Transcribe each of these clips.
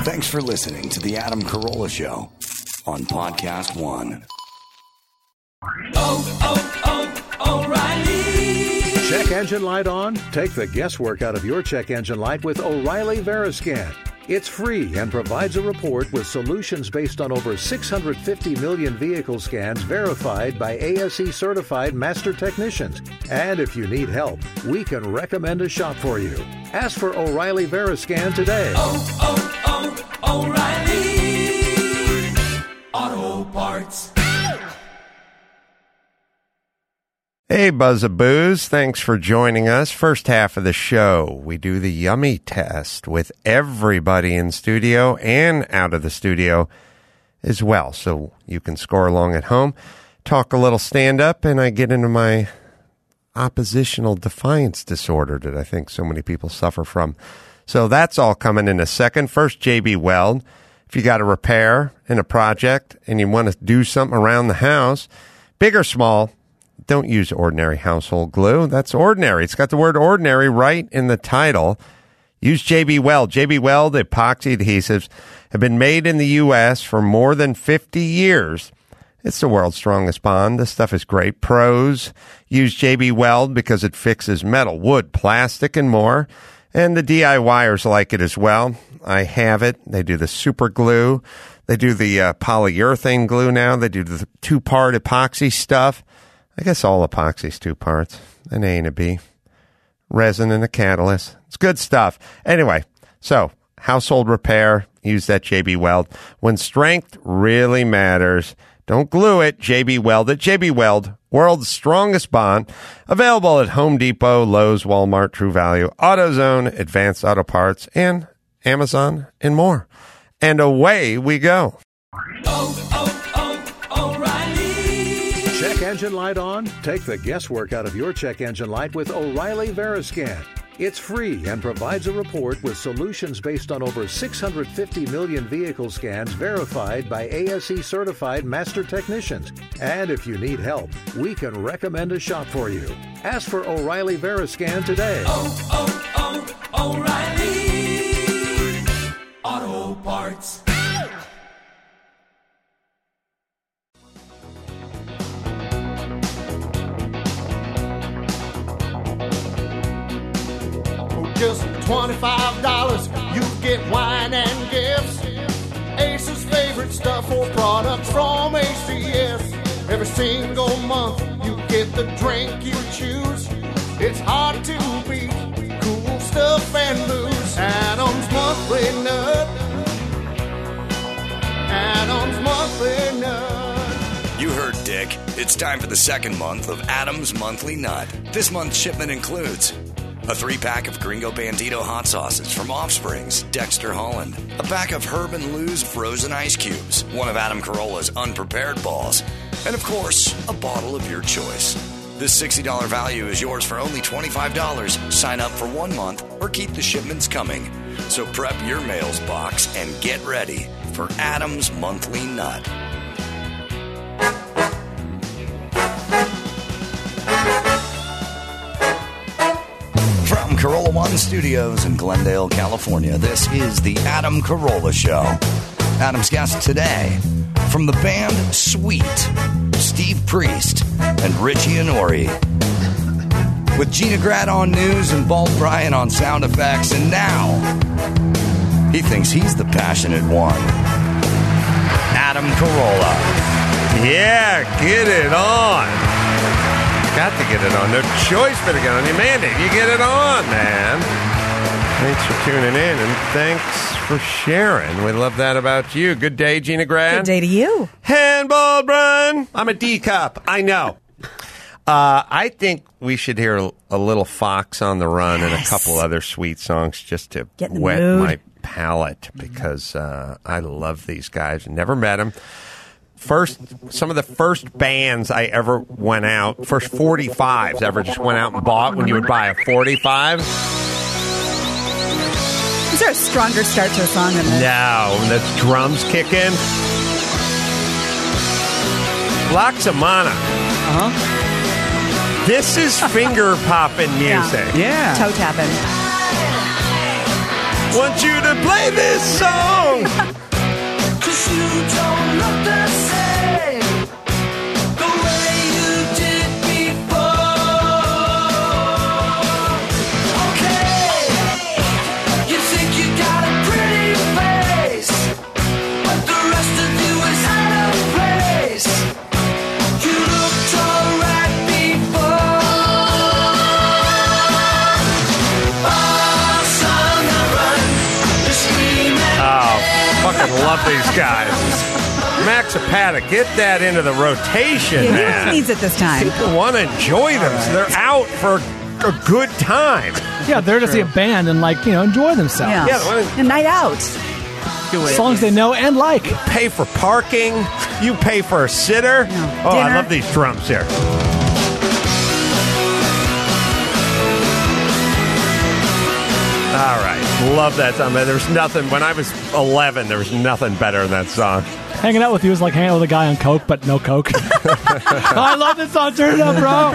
Thanks for listening to The Adam Carolla Show on Podcast One. O'Reilly. Check engine light on? Take the guesswork out of your check engine light with O'Reilly Veriscan. It's free and provides a report with solutions based on over 650 million vehicle scans verified by ASE certified master technicians. And if you need help, we can recommend a shop for you. Ask for O'Reilly Veriscan today. O'Reilly Auto Parts. Hey, Buzzaboos. Thanks for joining us. First half of the show, we do the Yummy Test with everybody in studio and out of the studio as well. So you can score along at home, talk a little stand-up, and I get into my oppositional defiance disorder that I think so many people suffer from. So that's all coming in a second. First, JB Weld. If you got a repair in a project and you want to do something around the house, big or small, don't use ordinary household glue. That's ordinary. It's got the word ordinary right in the title. Use JB Weld. JB Weld epoxy adhesives have been made in the U.S. for more than 50 years. It's the world's strongest bond. This stuff is great. Pros use JB Weld because it fixes metal, wood, plastic, and more. And the DIYers like it as well. I have it. They do the super glue. They do the polyurethane glue now. They do the two-part epoxy stuff. I guess all epoxy's two parts, an A and a B, resin and a catalyst. It's good stuff. Anyway, so household repair, use that JB Weld. When strength really matters, don't glue it. JB Weld at JB Weld, world's strongest bond. Available at Home Depot, Lowe's, Walmart, True Value, AutoZone, Advanced Auto Parts, and Amazon, and more. And away we go. Check engine light on? Take the guesswork out of your check engine light with O'Reilly Veriscan. It's free and provides a report with solutions based on over 650 million vehicle scans verified by ASE certified master technicians. And if you need help, we can recommend a shop for you. Ask for O'Reilly Veriscan today. O'Reilly Auto Parts. Just $25, you get wine and gifts. Ace's favorite stuff or products from ACS. Every single month, you get the drink you choose. It's hard to beat cool stuff and booze. Adam's Monthly Nut. Adam's Monthly Nut. You heard Dick. It's time for the second month of Adam's Monthly Nut. This month's shipment includes a 3-pack of Gringo Bandito hot sauces from Offspring's Dexter Holland, a pack of Herb & Lou's frozen ice cubes, one of Adam Carolla's unprepared balls, and of course, a bottle of your choice. This $60 value is yours for only $25. Sign up for 1 month or keep the shipments coming. So prep your mails box and get ready for Adam's Monthly Nut. From Carolla One Studios in Glendale, California, this is the Adam Carolla Show. Adam's guest today, from the band Sweet, Steve Priest and Richie Honori. With Gina Grad on news and Bald Bryan on sound effects, and now he thinks he's the passionate one. Adam Carolla. Yeah, get it on. Got to get it on. No choice but to get on. You mandate. You get it on, man. Thanks for tuning in, and thanks for sharing. We love that about you. Good day, Gina Grad. Good day to you. Handball, Brun. I'm a D cup. I know. I think we should hear a little Fox on the Run and a couple other sweet songs just to wet my palate, because I love these guys. Never met them. Some of the first bands I ever went out, first 45s ever just went out and bought when you would buy a 45. Is there a stronger start to a song than this? No, when the drums kick in. Loxamana. Uh-huh. This is finger popping music. Yeah. Toe tapping. Want you to play this song. 'Cause you don't look the same the way you did before. Okay, you think you got a pretty face, but the rest of you is out of place. You looked alright before. Oh, son, now run, you're screaming. Oh, fucking love these guys. Max Zapata, get that into the rotation, Yeah, he man. really needs it this time. People want to enjoy them, so they're out for a good time. Yeah, they're to see a band and, like, enjoy themselves. Yeah. Yeah, well, A night out. Songs they know and like. pay for parking. You pay for a sitter. Oh, I Dinner. love these drums here. All right. Love that song. There's nothing, when I was 11, there was nothing better than that song. Hanging out with you is like hanging out with a guy on coke, but no coke. I love this song. Turn it up, bro.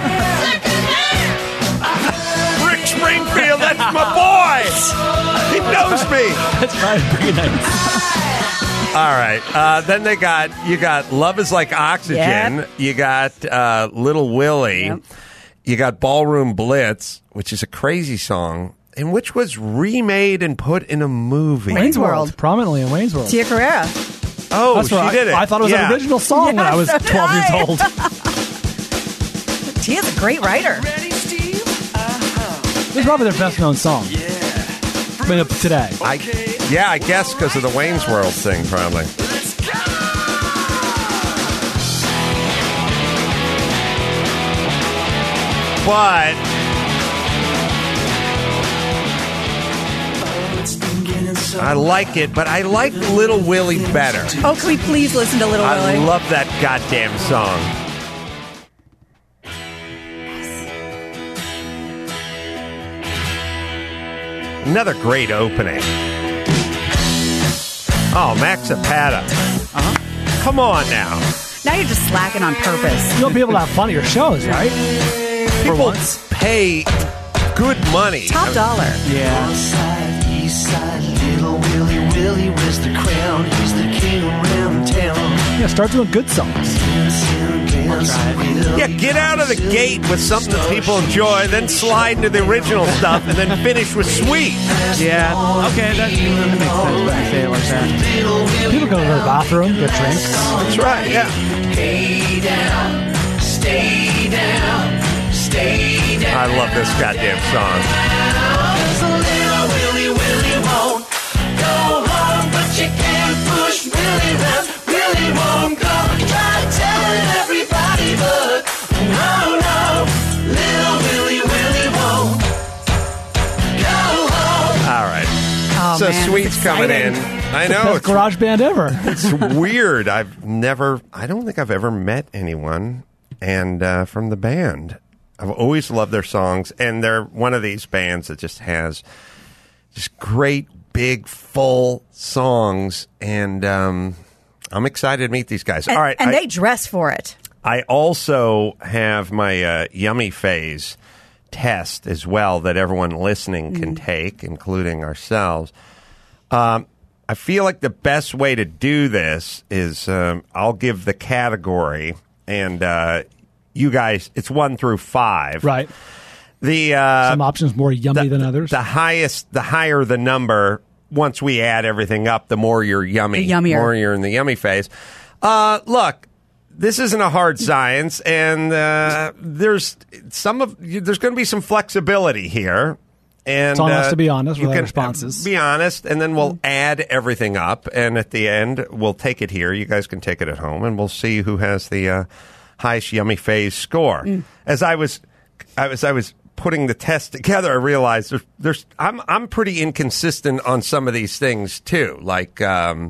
Rick Springfield, that's my boy. He knows me. That's right. Pretty nice. All right. Then you got Love Is Like Oxygen. Yep. You got Little Willie. Yep. You got Ballroom Blitz, which is a crazy song, and which was remade and put in a movie. Wayne's World. Prominently in Wayne's World. Tia Carrera. Oh, That's she right. did it. I thought it was Yeah. an original song when I was Yes, 12 years right. old. Tia's a great writer. Ready, Steve? This is probably their best known song. I mean, today. I guess because of the Wayne's World thing, probably. Let's go! But I like it, but I like Little Willie better. Oh, can we please listen to Little I Willie? love that goddamn song. Another great opening. Oh, Max Zapata. Come on now. Now you're just slacking on purpose. You want people to have fun at your shows, right? People pay good money. Top dollar. Yeah. Side, east side, little Willie, Willie wears the crown. He's the king around town. Yeah, start doing good songs. Yeah, get out of the gate with something that people enjoy, then slide into the original stuff, and then finish with Sweet. Yeah. Okay, that makes sense when you say it like that. People go to the bathroom, get drinks. That's right, yeah. Stay down, stay down, stay down. I love this goddamn song. So little Willie, Willie won't go home, but you can't push Willie round. Willie won't go. Try telling everybody, but no, little Willie, Willie won't go home. All right. Oh, So man, Sweet's it's coming in. exciting. I know. Best garage band ever. It's weird. I don't think I've ever met anyone and from the band. I've always loved their songs, and they're one of these bands that just has just great, big, full songs, and I'm excited to meet these guys. And, All right. and they dress for it. I also have my Yummy Phase test as well that everyone listening can take, including ourselves. I feel like the best way to do this is I'll give the category, and you guys, it's 1 through 5. Right. The Some options more yummy than others. The higher the number. Once we add everything up, the more you're yummy. The yummier. More you're in the yummy phase. Look, this isn't a hard science, and there's going to be some flexibility here. And It's on us to be honest you with our can responses. Be honest, and then we'll add everything up, and at the end, we'll take it here. You guys can take it at home, and we'll see who has the highest yummy phase score. As I was putting the test together, I realized I'm pretty inconsistent on some of these things too. Like, I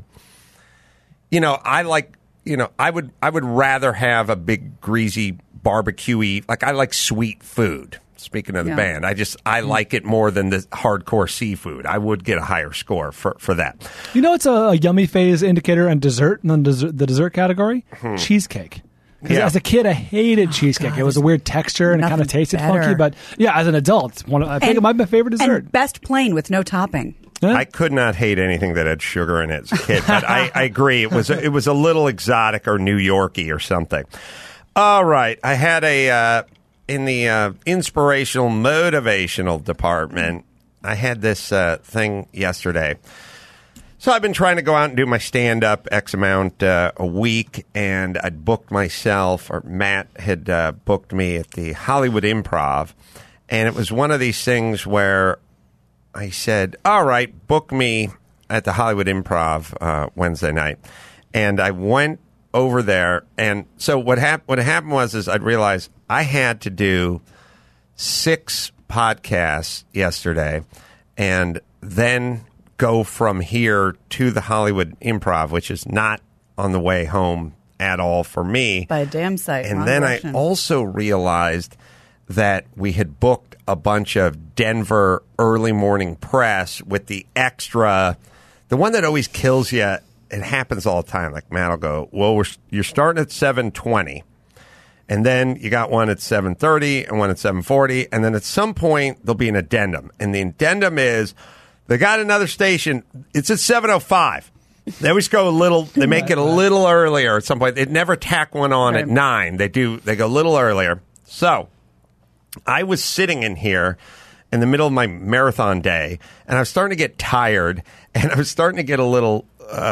would rather have a big greasy barbecue-y. Like, I like sweet food. Speaking of the band, I like it more than the hardcore seafood. I would get a higher score for that. You know, it's a yummy phase indicator and dessert in the dessert category. Cheesecake. Because Yeah. as a kid, I hated cheesecake. It was a weird texture and it kind of Nothing tasted better. funky. But yeah, as an adult, I think it might be my favorite dessert. And best plain with no topping. Yeah. I could not hate anything that had sugar in it as a kid, but I agree. It was a little exotic or New Yorky or something. All right. I had in the inspirational, motivational department, I had this thing yesterday. So I've been trying to go out and do my stand-up X amount a week, and I'd booked myself, or Matt had booked me at the Hollywood Improv, and it was one of these things where I said, all right, book me at the Hollywood Improv Wednesday night. And I went over there, and so what happened was I'd realized I had to do 6 podcasts yesterday, and then go from here to the Hollywood Improv, which is not on the way home at all for me. By a damn sight. And then I also realized that we had booked a bunch of Denver early morning press with the extra, the one that always kills you. It happens all the time. Like Matt will go, well, you're starting at 7:20. And then you got one at 7:30 and one at 7:40. And then at some point, there'll be an addendum. And the addendum is, they got another station. It's at 7:05. They always go they make it a little earlier at some point. They never tack one on at 9. They go a little earlier. So I was sitting in here in the middle of my marathon day, and I was starting to get tired, and I was starting to get a little,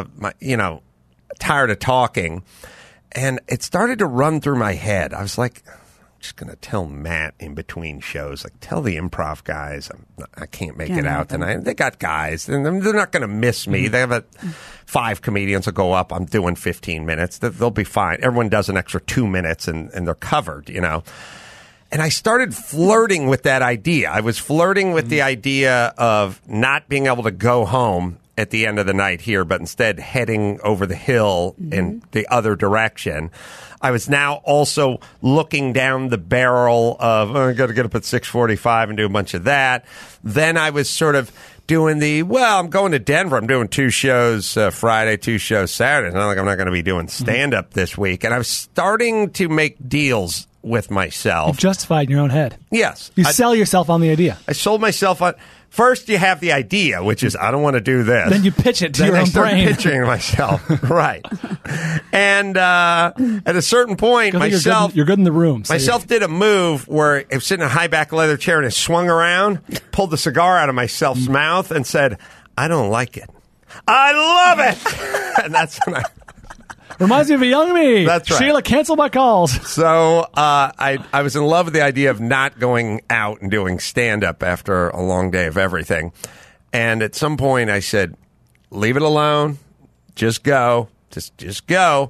tired of talking. And it started to run through my head. I was like, I'm just going to tell Matt in between shows, like, tell the improv guys I can't make it out tonight. They got guys, and they're not going to miss me. They have 5 comedians will go up. I'm doing 15 minutes. They'll be fine. Everyone does an extra 2 minutes, and they're covered, And I started flirting with that idea. I was flirting with the idea of not being able to go home at the end of the night here, but instead heading over the hill in the other direction. I was now also looking down the barrel of, I got to get up at 6:45 and do a bunch of that. Then I was sort of doing I'm going to Denver. I'm doing 2 shows Friday, 2 shows Saturday. It's not like I'm not going to be doing stand-up this week. And I was starting to make deals with myself. You justified in your own head. Yes. You sell yourself on the idea. I sold myself on... First, you have the idea, which is, I don't want to do this. Then you pitch it to your own brain. Then I start pitching myself. Right. And at a certain point, myself... You're good in the room. So myself did a move where I was sitting in a high back leather chair, and I swung around, pulled the cigar out of myself's mouth, and said, I don't like it. I love it! And that's when I... Reminds me of a young me. That's right. Sheila, cancel my calls. So I was in love with the idea of not going out and doing stand-up after a long day of everything. And at some point I said, leave it alone. Just go. Just go.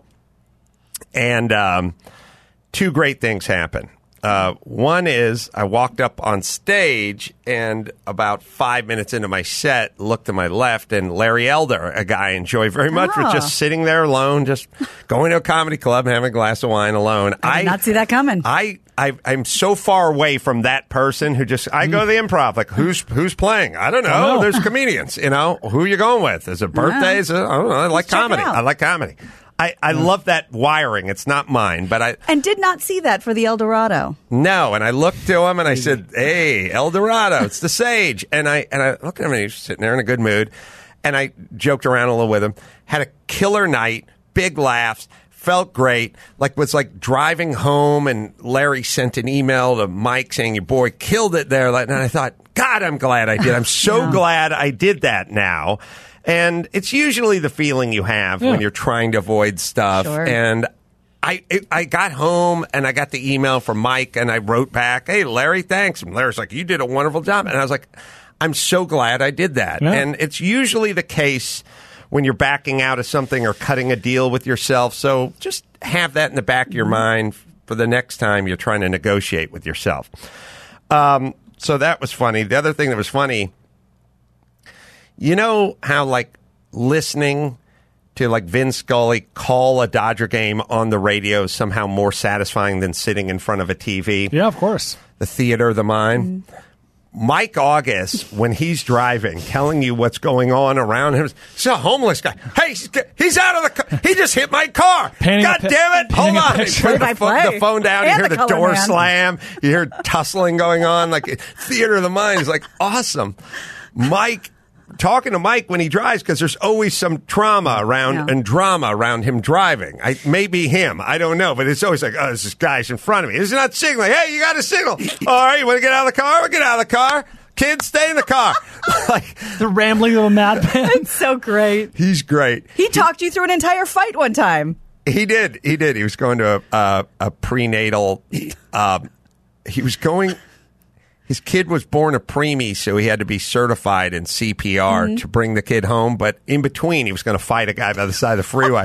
And 2 great things happened. One is I walked up on stage, and about 5 minutes into my set, looked to my left, and Larry Elder, a guy I enjoy very much, was just sitting there alone, just going to a comedy club and having a glass of wine alone. I did not see that coming. I'm so far away from that person who just, I go to the improv, like, who's playing? I don't know. There's comedians, Who are you going with? Is it birthdays? I don't know. I like comedy. I like comedy. I love that wiring. It's not mine, but And did not see that for the El Dorado. No, and I looked to him and I said, hey, El Dorado, it's the Sage. And I looked at him and he was sitting there in a good mood. And I joked around a little with him. Had a killer night, big laughs, felt great. Was driving home, and Larry sent an email to Mike saying, your boy killed it there. And I thought, God, I'm glad I did. I'm so glad I did that now. And it's usually the feeling you have when you're trying to avoid stuff. Sure. And I got home and I got the email from Mike, and I wrote back, hey, Larry, thanks. And Larry's like, you did a wonderful job. And I was like, I'm so glad I did that. Yeah. And it's usually the case when you're backing out of something or cutting a deal with yourself. So just have that in the back of your mind for the next time you're trying to negotiate with yourself. So that was funny. The other thing that was funny, you know how listening to Vin Scully call a Dodger game on the radio is somehow more satisfying than sitting in front of a TV? Yeah, of course. The theater of the mind. Mike August, when he's driving, telling you what's going on around him. He's a homeless guy. Hey, he's out of the car. He just hit my car. God damn it. Hold on. Put the phone down. You hear the door slam. You hear tussling going on. Theater of the mind is awesome. Mike talking to Mike when he drives because there's always some trauma around and drama around him driving. Maybe him. I don't know. But it's always like, oh, this guy's in front of me. He's not signaling. Hey, you got to signal. All right, you want to get out of the car? We'll get out of the car. Kids, stay in the car. The rambling of a madman. It's so great. He's great. He talked you through an entire fight one time. He did. He was going to a prenatal. He was going. His kid was born a preemie, so he had to be certified in CPR to bring the kid home. But in between, he was going to fight a guy by the side of the freeway.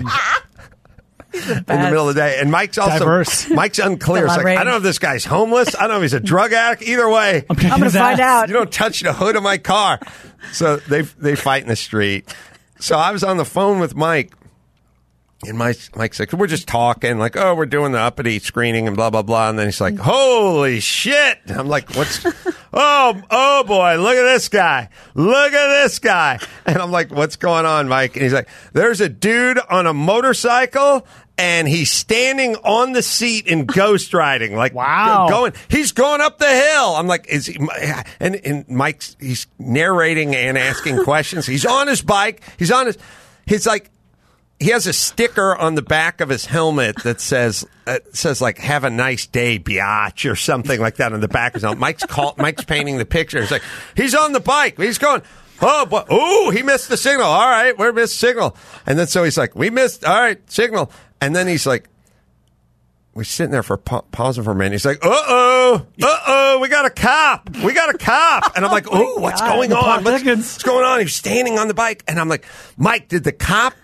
In the middle of the day. And Mike's also diverse. Mike's unclear. It's like, I don't know if this guy's homeless. I don't know if he's a drug addict. Either way, I'm going to find out. You don't touch the hood of my car. So they fight in the street. So I was on the phone with Mike. And Mike's like, we're just talking, like, oh, we're doing the uppity screening and blah, blah, blah. And then he's like, holy shit. And I'm like, what's, oh boy, look at this guy. Look at this guy. And I'm like, what's going on, Mike? And he's like, there's a dude on a motorcycle and he's standing on the seat and ghost riding. Like, wow. He's going up the hill. I'm like, is he, and Mike's, he's narrating and asking questions. He's on his bike. He's like, he has a sticker on the back of his helmet that says like, have a nice day, biatch, or something like that on the back of his helmet. Mike's painting the picture. He's like, he's on the bike. He's going, oh, boy. Ooh, he missed the signal. All right, we missed signal. And then so he's like, we missed, all right, signal. And then he's like, we're sitting there for pausing for a minute. He's like, uh-oh, we got a cop. And I'm like, oh, what's going on? What's going on? He's standing on the bike. And I'm like, Mike, did the cop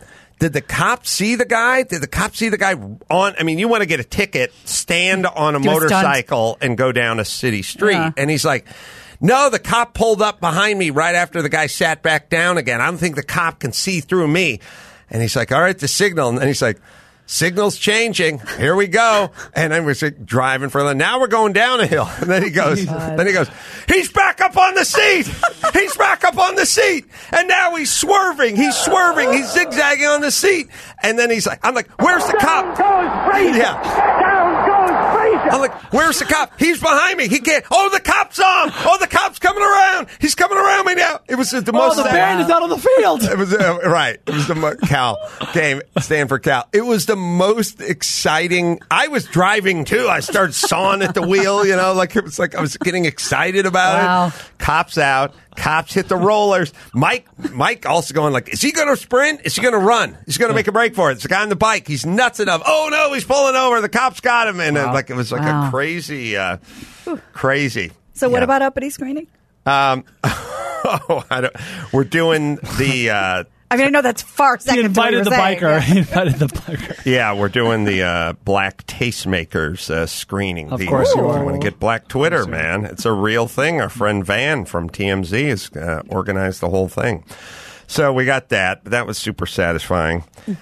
see the guy? Did the cop see the guy on? I mean, you want to get a ticket, stand on a motorcycle and go down a city street. Yeah. And he's like, no, the cop pulled up behind me right after the guy sat back down again. I don't think the cop can see through me. And he's like, all right, the signal. And then he's like, signal's changing. Here we go. And then we're driving for now we're going down a hill. And then he goes, he's back up on the seat. He's back up on the seat. And now he's swerving. He's zigzagging on the seat. And then I'm like, where's the cop? Down goes Fraser. Yeah. Down goes Fraser. I'm like, where's the cop? He's behind me. He can't. Oh, the cop's on. Oh, the cop's coming around. He's coming around me now. It was the most. Oh, the band is out on the field. It was right. It was the Cal game. Stand for Cal. It was the most exciting. I was driving too. I started sawing at the wheel, like it was like I was getting excited about it. Cops out. Cops hit the rollers. Mike also going like, is he going to sprint? Is he going to run? Is he going to make a break for it? It's the guy on the bike. He's nuts enough. Oh no, he's pulling over. The cops got him. And it was like a crazy. So what about uppity screening? We're doing the. I mean, I know that's far second. He invited the biker. Yeah, we're doing the Black Tastemakers screening. Of course you are. I want to get Black Twitter, man. It's a real thing. Our friend Van from TMZ has organized the whole thing. So we got that. That was super satisfying.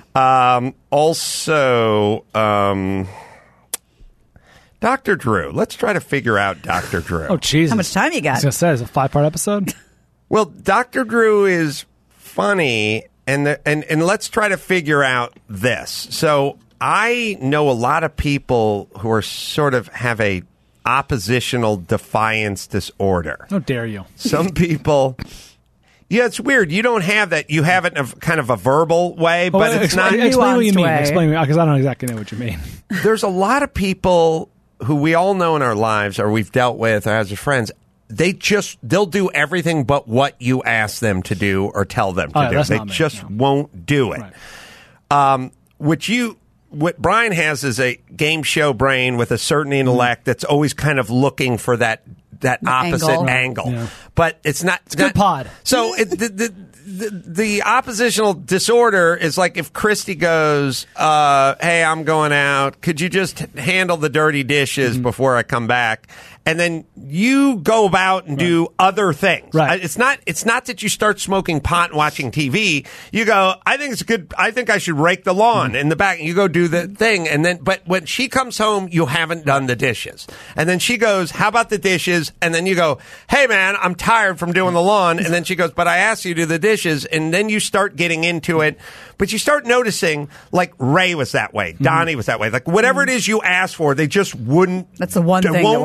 Also, Dr. Drew. Let's try to figure out Dr. Drew. Oh, Jesus. How much time you got? I was going to say, it's a 5-part episode. Well, Dr. Drew is funny, and let's try to figure out this. So I know a lot of people who are sort of have a oppositional defiance disorder. How dare you? Some people. Yeah, it's weird. You don't have that. You have it in a kind of a verbal way, but it's not. Explain what you mean. way. Explain because I don't exactly know what you mean. There's a lot of people who we all know in our lives, or we've dealt with, or as friends. They'll do everything but what you ask them to do or tell them to do. They just won't do it. Right. What Brian has is a game show brain with a certain intellect that's always kind of looking for that opposite angle. Yeah. But it's not. It's good pod. So the oppositional disorder is like if Christy goes, hey, I'm going out. Could you just handle the dirty dishes before I come back? And then you go about and do other things. Right. It's not that you start smoking pot and watching TV. You go, I think it's good. I think I should rake the lawn in the back. And you go do the thing. But when she comes home, you haven't done the dishes. And then she goes, how about the dishes? And then you go, hey man, I'm tired from doing the lawn. And then she goes, but I asked you to do the dishes. And then you start getting into it. But you start noticing, like Ray was that way. Donnie was that way. Like whatever it is you ask for, they just wouldn't. That's the one thing that won't happen.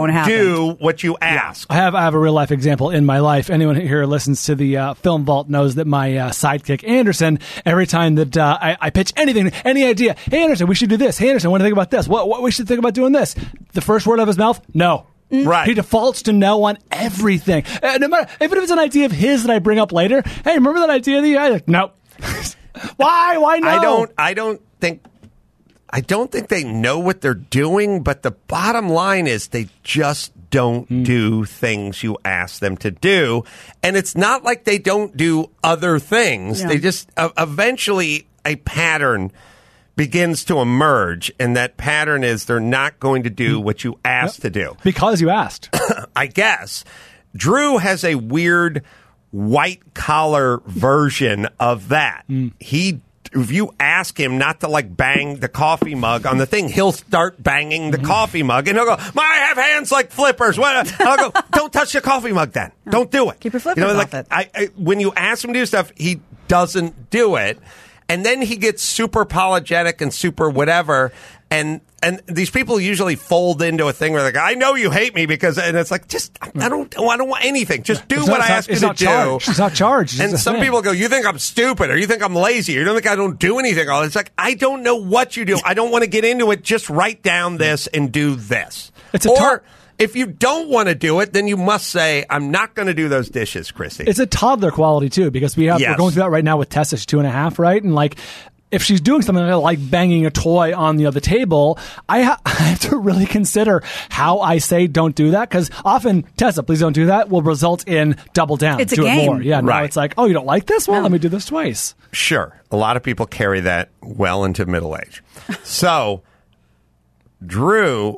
do what you ask. I have a real life example in my life. Anyone here who listens to the Film Vault knows that my sidekick Anderson, every time that I pitch anything, any idea, hey Anderson, we should do this. Hey Anderson, what do you think about this? What we should think about doing this? The first word out of his mouth, no. Right. He defaults to no on everything. No matter if it's an idea of his that I bring up later. Hey, remember that idea that you had? Like, no. Why? Why no? I don't think they know what they're doing, but the bottom line is they just don't do things you ask them to do. And it's not like they don't do other things. Yeah. They just eventually a pattern begins to emerge, and that pattern is they're not going to do what you asked to do. Because you asked. I guess. Drew has a weird white-collar version of that. If you ask him not to, like, bang the coffee mug on the thing, he'll start banging the coffee mug, and he'll go, I have hands like flippers. And I'll go, don't touch the coffee mug then. Don't do it. Keep your flippers off it. When you ask him to do stuff, he doesn't do it. And then he gets super apologetic and super whatever. And these people usually fold into a thing where they're like, I know you hate me because, and it's like, just, I don't want anything. Just do what I ask you to do. It's not charged. And some people go, you think I'm stupid, or you think I'm lazy, or you don't think I don't do anything. It's like, I don't know what you do. I don't want to get into it. Just write down this and do this. If you don't want to do it, then you must say, I'm not going to do those dishes, Chrissy. It's a toddler quality, too, because we're going through that right now with Tessa. She's 2.5, right? And, like, if she's doing something like banging a toy on the other table, I have to really consider how I say don't do that, because often, Tessa, please don't do that, will result in double down. It's do a game. It more. Yeah, now it's like, oh, you don't like this? Well, let me do this twice. Sure. A lot of people carry that well into middle age. So, Drew's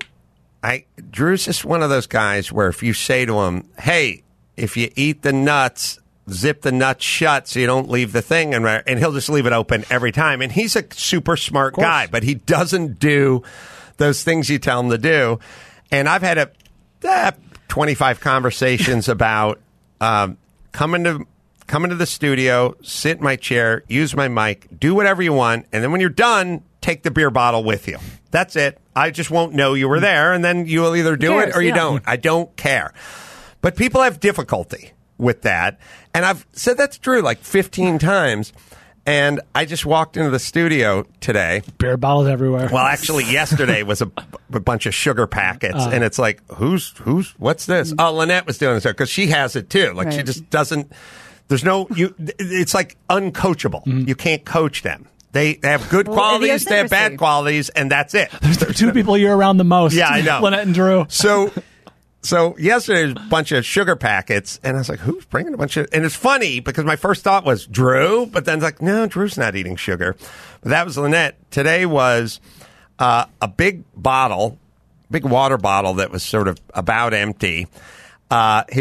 just one of those guys where if you say to him, hey, if you eat the nuts, zip the nuts shut so you don't leave the thing, and he'll just leave it open every time. And he's a super smart guy, but he doesn't do those things you tell him to do. And I've had 25 conversations about coming to the studio, sit in my chair, use my mic, do whatever you want, and then when you're done, take the beer bottle with you. That's it. I just won't know you were there, and then you'll either do it or you don't. I don't care. But people have difficulty with that, and I've said that's true like 15 times, and I just walked into the studio today. Beer bottles everywhere. Well, actually, yesterday was a bunch of sugar packets, and it's like, what's this? Oh, Lynette was doing this because she has it too. Like, she just doesn't, it's like uncoachable. You can't coach them. They have good qualities, they have bad qualities, and that's it. There's the two people you're around the most. Yeah, I know. Lynette and Drew. So yesterday was a bunch of sugar packets, and I was like, who's bringing a bunch of... And it's funny, because my first thought was Drew, but then it's like, no, Drew's not eating sugar. But that was Lynette. Today was a big water bottle that was sort of about empty. He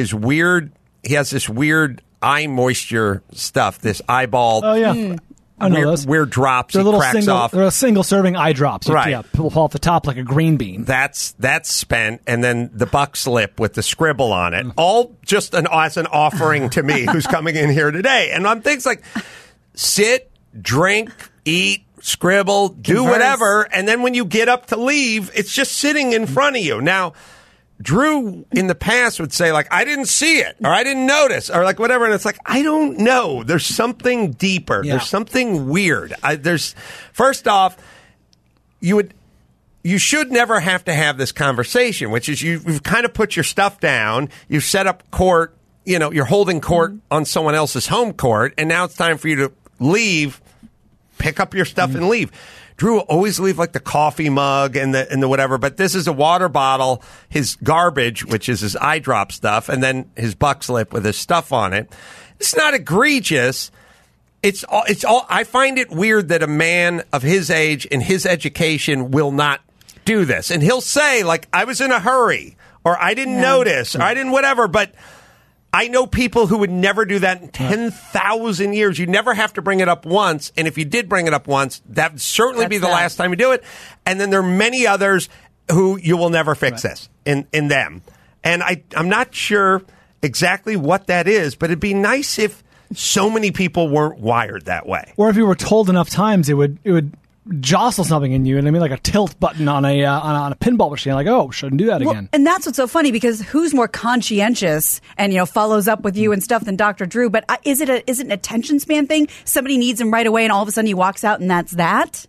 has this weird eye moisture stuff, this eyeball... Oh, yeah. I know those. Weird drops. They're cracks off. They're a single serving eye drops. Right. Yeah, people fall off the top like a green bean. That's spent, and then the buck slip with the scribble on it. All just as an offering to me, who's coming in here today. And I'm things like sit, drink, eat, scribble, do whatever, and then when you get up to leave, it's just sitting in front of you. Now, Drew in the past would say, like, I didn't see it, or I didn't notice, or like whatever. And it's like, I don't know. There's something deeper. Yeah. There's something weird. First off, you should never have to have this conversation, which is you've kind of put your stuff down. You've set up court. You're holding court on someone else's home court. And now it's time for you to leave, pick up your stuff and leave. Drew will always leave like the coffee mug and the whatever, but this is a water bottle, his garbage, which is his eye drop stuff, and then his buck slip with his stuff on it. It's not egregious. It's all. I find it weird that a man of his age and his education will not do this, and he'll say like, "I was in a hurry," or "I didn't notice," or "I didn't whatever," but. I know people who would never do that in 10,000 years. You never have to bring it up once. And if you did bring it up once, that would certainly be the last time you do it. And then there are many others who you will never fix this in them. And I'm not sure exactly what that is, but it'd be nice if so many people weren't wired that way. Or if you were told enough times, it would jostle something in you, and I mean like a tilt button on a pinball machine. Like, oh, shouldn't do that again. And that's what's so funny, because who's more conscientious and follows up with you and stuff than Dr. Drew? But is it an attention span thing? Somebody needs him right away, and all of a sudden he walks out, and that's that.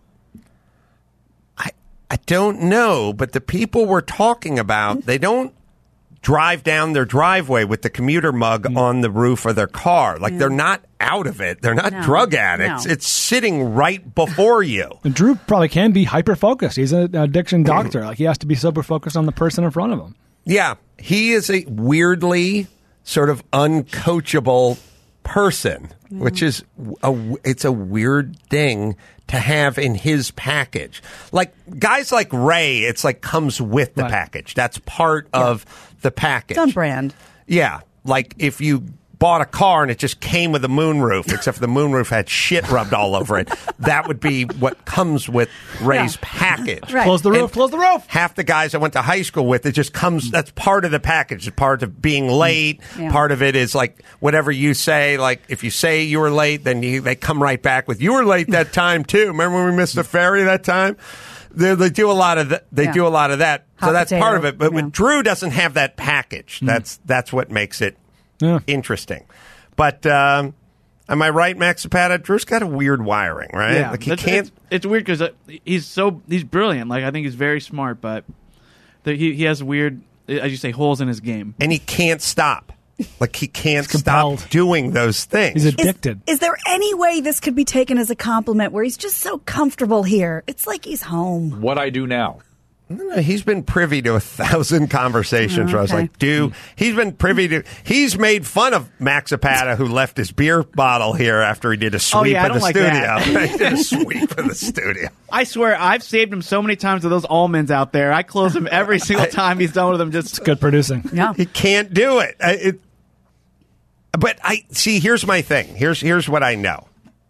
I don't know, but the people we're talking about, they don't drive down their driveway with the commuter mug on the roof of their car. Like, they're not out of it. They're not drug addicts. No. It's sitting right before you. And Drew probably can be hyper-focused. He's an addiction doctor. Like, he has to be super focused on the person in front of him. Yeah. He is a weirdly sort of uncoachable person, which is it's a weird thing to have in his package. Like, guys like Ray, it's like comes with the package. That's part of the package. It's on brand. Yeah. Like, if you bought a car and it just came with a moonroof, except for the moonroof had shit rubbed all over it, that would be what comes with Ray's package. Right. Close the roof, close the roof. Half the guys I went to high school with, it just comes, that's part of the package. It's part of being late. Yeah. Part of it is like whatever you say, like if you say you were late, then they come right back with, you were late that time too. Remember when we missed the ferry that time? They do a lot of do a lot of that. Hot so that's potato. Part of it. But with Drew doesn't have that package. That's what makes it interesting. But am I right, Max Zapata? Drew's got a weird wiring, right? Yeah, like he can't. It's weird because he's brilliant. Like, I think he's very smart, but he has weird, as you say, holes in his game, and he can't stop. Like, he can't stop doing those things. He's addicted. Is there any way this could be taken as a compliment where he's just so comfortable here? It's like he's home. What I do now. He's been privy to 1,000 conversations where I was like, he's made fun of Max Zapata, who left his beer bottle here after he did a sweep of the studio. He did a sweep of the studio. I swear, I've saved him so many times with those almonds out there. I close him every single time he's done with them. Just it's good producing. Yeah. He can't do it. But here's my thing. Here's what I know.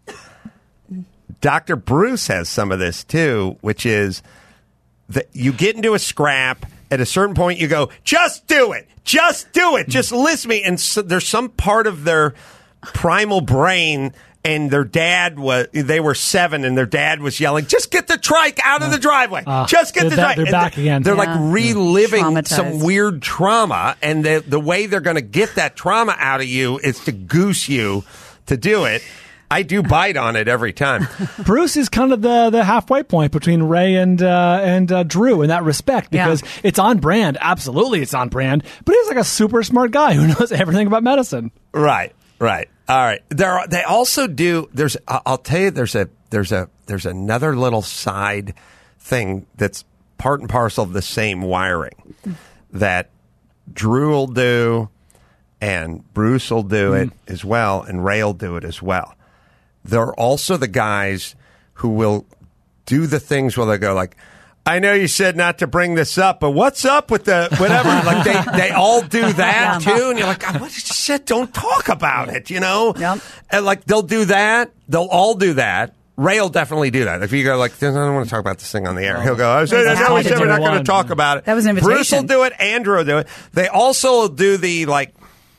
Dr. Bruce has some of this too, which is that you get into a scrap. At a certain point, you go, just do it. Just do it. Just listen to me. And so there's some part of their primal brain, and their dad they were 7, and their dad was yelling, just get the trike out of the driveway. Just get the trike. They're back again. They're like reliving some weird trauma, and the way they're going to get that trauma out of you is to goose you to do it. I do bite on it every time. Bruce is kind of the halfway point between Ray and Drew in that respect, because it's on brand. Absolutely, it's on brand. But he's like a super smart guy who knows everything about medicine. Right. All right. They also do. I'll tell you. There's another little side thing that's part and parcel of the same wiring that Drew will do, and Bruce will do it as well, and Ray will do it as well. They're also the guys who will do the things where they go like, I know you said not to bring this up, but what's up with the whatever? Like they all do that too, and you're like, what did you say? Don't talk about it, you know? Yep. And like they'll do that. They'll all do that. Ray will definitely do that. If you go like, I don't want to talk about this thing on the air, he'll go, I know we said we're not going to talk about it. That was an invitation. Bruce will do it. Andrew will do it. They also do the like,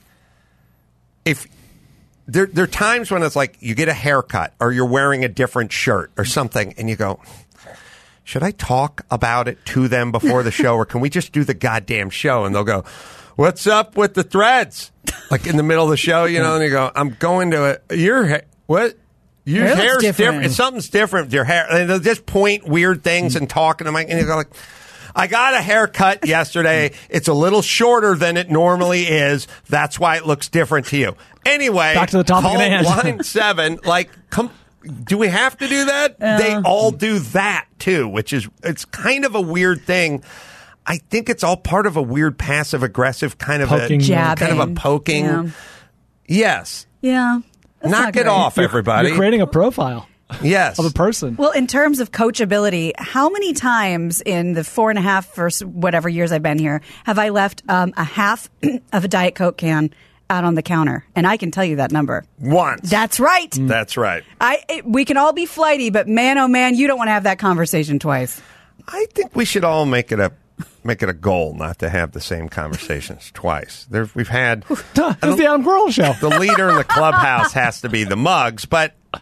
if. There are times when it's like you get a haircut or you're wearing a different shirt or something, and you go, should I talk about it to them before the show, or can we just do the goddamn show? And they'll go, what's up with the threads? Like in the middle of the show, you know, and you go, I'm going to what? Your hair's different. Something's different with your hair. And they'll just point weird things and talk, and you go like, I got a haircut yesterday. It's a little shorter than it normally is. That's why it looks different to you. Anyway, back to the topic at hand. Line 7. Like, do we have to do that? They all do that too, it's kind of a weird thing. I think it's all part of a weird passive aggressive kind of poking, kind of a poking. Yeah. Yes. Yeah. Knock it off, everybody. You're creating a profile. Yes. Of a person. Well, in terms of coachability, how many times in the 4.5 or whatever years I've been here have I left a half of a Diet Coke can out on the counter? And I can tell you that number. Once. That's right. That's right. We can all be flighty, but man, oh man, you don't want to have that conversation twice. I think we should all make it a goal not to have the same conversations twice. We've had... It's the Adam Grohl Show. The leader in the clubhouse has to be the Mugs, but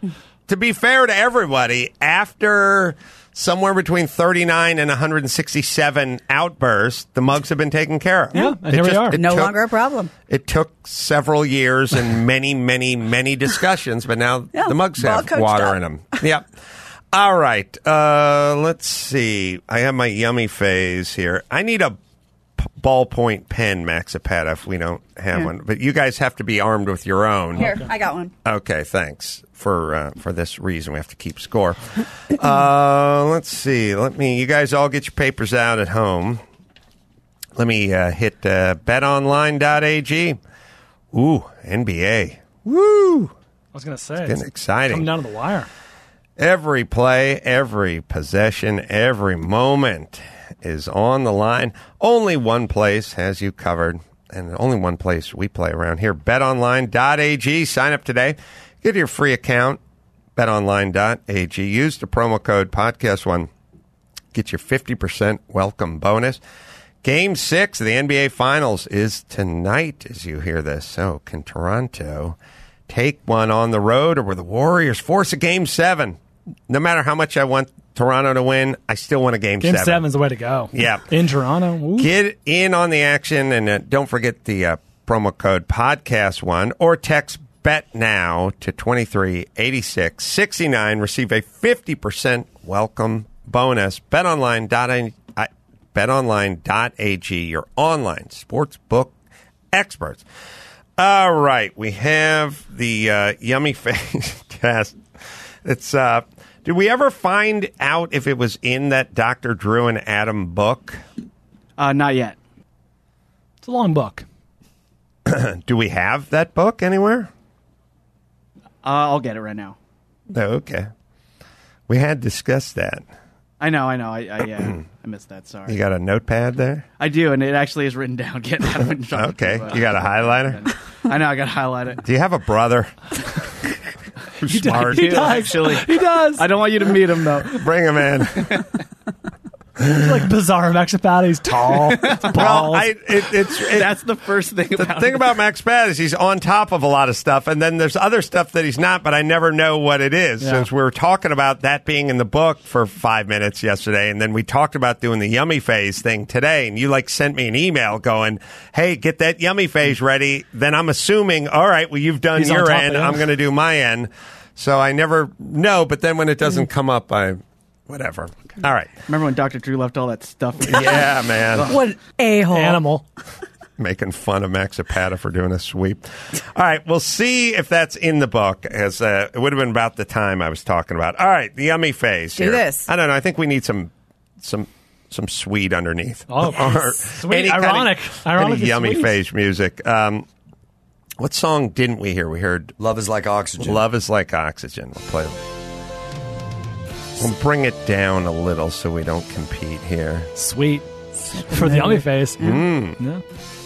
to be fair to everybody, after somewhere between 39 and 167 outbursts, the mugs have been taken care of. Yeah, and here we are. No longer a problem. It took several years and many, many, many discussions, but now the mugs have water in them. Yep. All right. Let's see. I have my yummy phase here. I need a ballpoint pen, Max Zapata, if we don't have one. But you guys have to be armed with your own. Here, I got one. Okay, thanks. For this reason, we have to keep score. Let's see. You guys all get your papers out at home. Let me hit betonline.ag. Ooh, NBA. Woo! I was going to say. It's getting exciting. Coming down to the wire. Every play, every possession, every moment is on the line. Only one place has you covered, and only one place we play around here. betonline.ag. Sign up today. Get your free account, betonline.ag. Use the promo code podcast1. Get your 50% welcome bonus. Game 6 of the NBA Finals is tonight as you hear this. So can Toronto take one on the road, or will the Warriors force a Game 7? No matter how much I want Toronto to win, I still want a Game 7. Game 7 is the way to go. Yeah. In Toronto. Ooh. Get in on the action, and don't forget the promo code podcast1, or text bet now to 238669. Receive a 50% welcome bonus. betonline.ag, your online sportsbook experts. All right, we have the yummy face test. It's did we ever find out if it was in that Dr. Drew and Adam book? Not yet. It's a long book. Do we have that book anywhere? I'll get it right now. Oh, okay. We had discussed that. I know. I missed that. Sorry. You got a notepad there? I do, and it actually is written down. Get Adam and John. Okay. You got a highlighter? I know. I got to highlight it. Do you have a brother? Who's smart? He does. Actually. He does. I don't want you to meet him, though. Bring him in. It's like bizarre Max Zapata. He's tall. Well, that's the first thing about the thing about Max Zapata is he's on top of a lot of stuff, and then there's other stuff that he's not, but I never know what it is. Yeah. Since we were talking about that being in the book for 5 minutes yesterday, and then we talked about doing the yummy phase thing today, and you sent me an email going, hey, get that yummy phase ready. Then I'm assuming, all right, well, you've done your end. I'm going to do my end. So I never know, but then when it doesn't come up, whatever. All right. Remember when Dr. Drew left all that stuff? Yeah, man. What an a-hole. Animal. Making fun of Max Zapata for doing a sweep. All right, we'll see if that's in the book, as it would have been about the time I was talking about. All right, the yummy phase. Do here. this. I don't know. I think we need some sweet underneath. Oh, sweet. Ironic. Any yummy sweet. phase music. What song didn't we hear? We heard Love is Like Oxygen. Love is Like Oxygen. We'll play. We'll bring it down a little so we don't compete here. Sweet. For the yummy face. Yeah.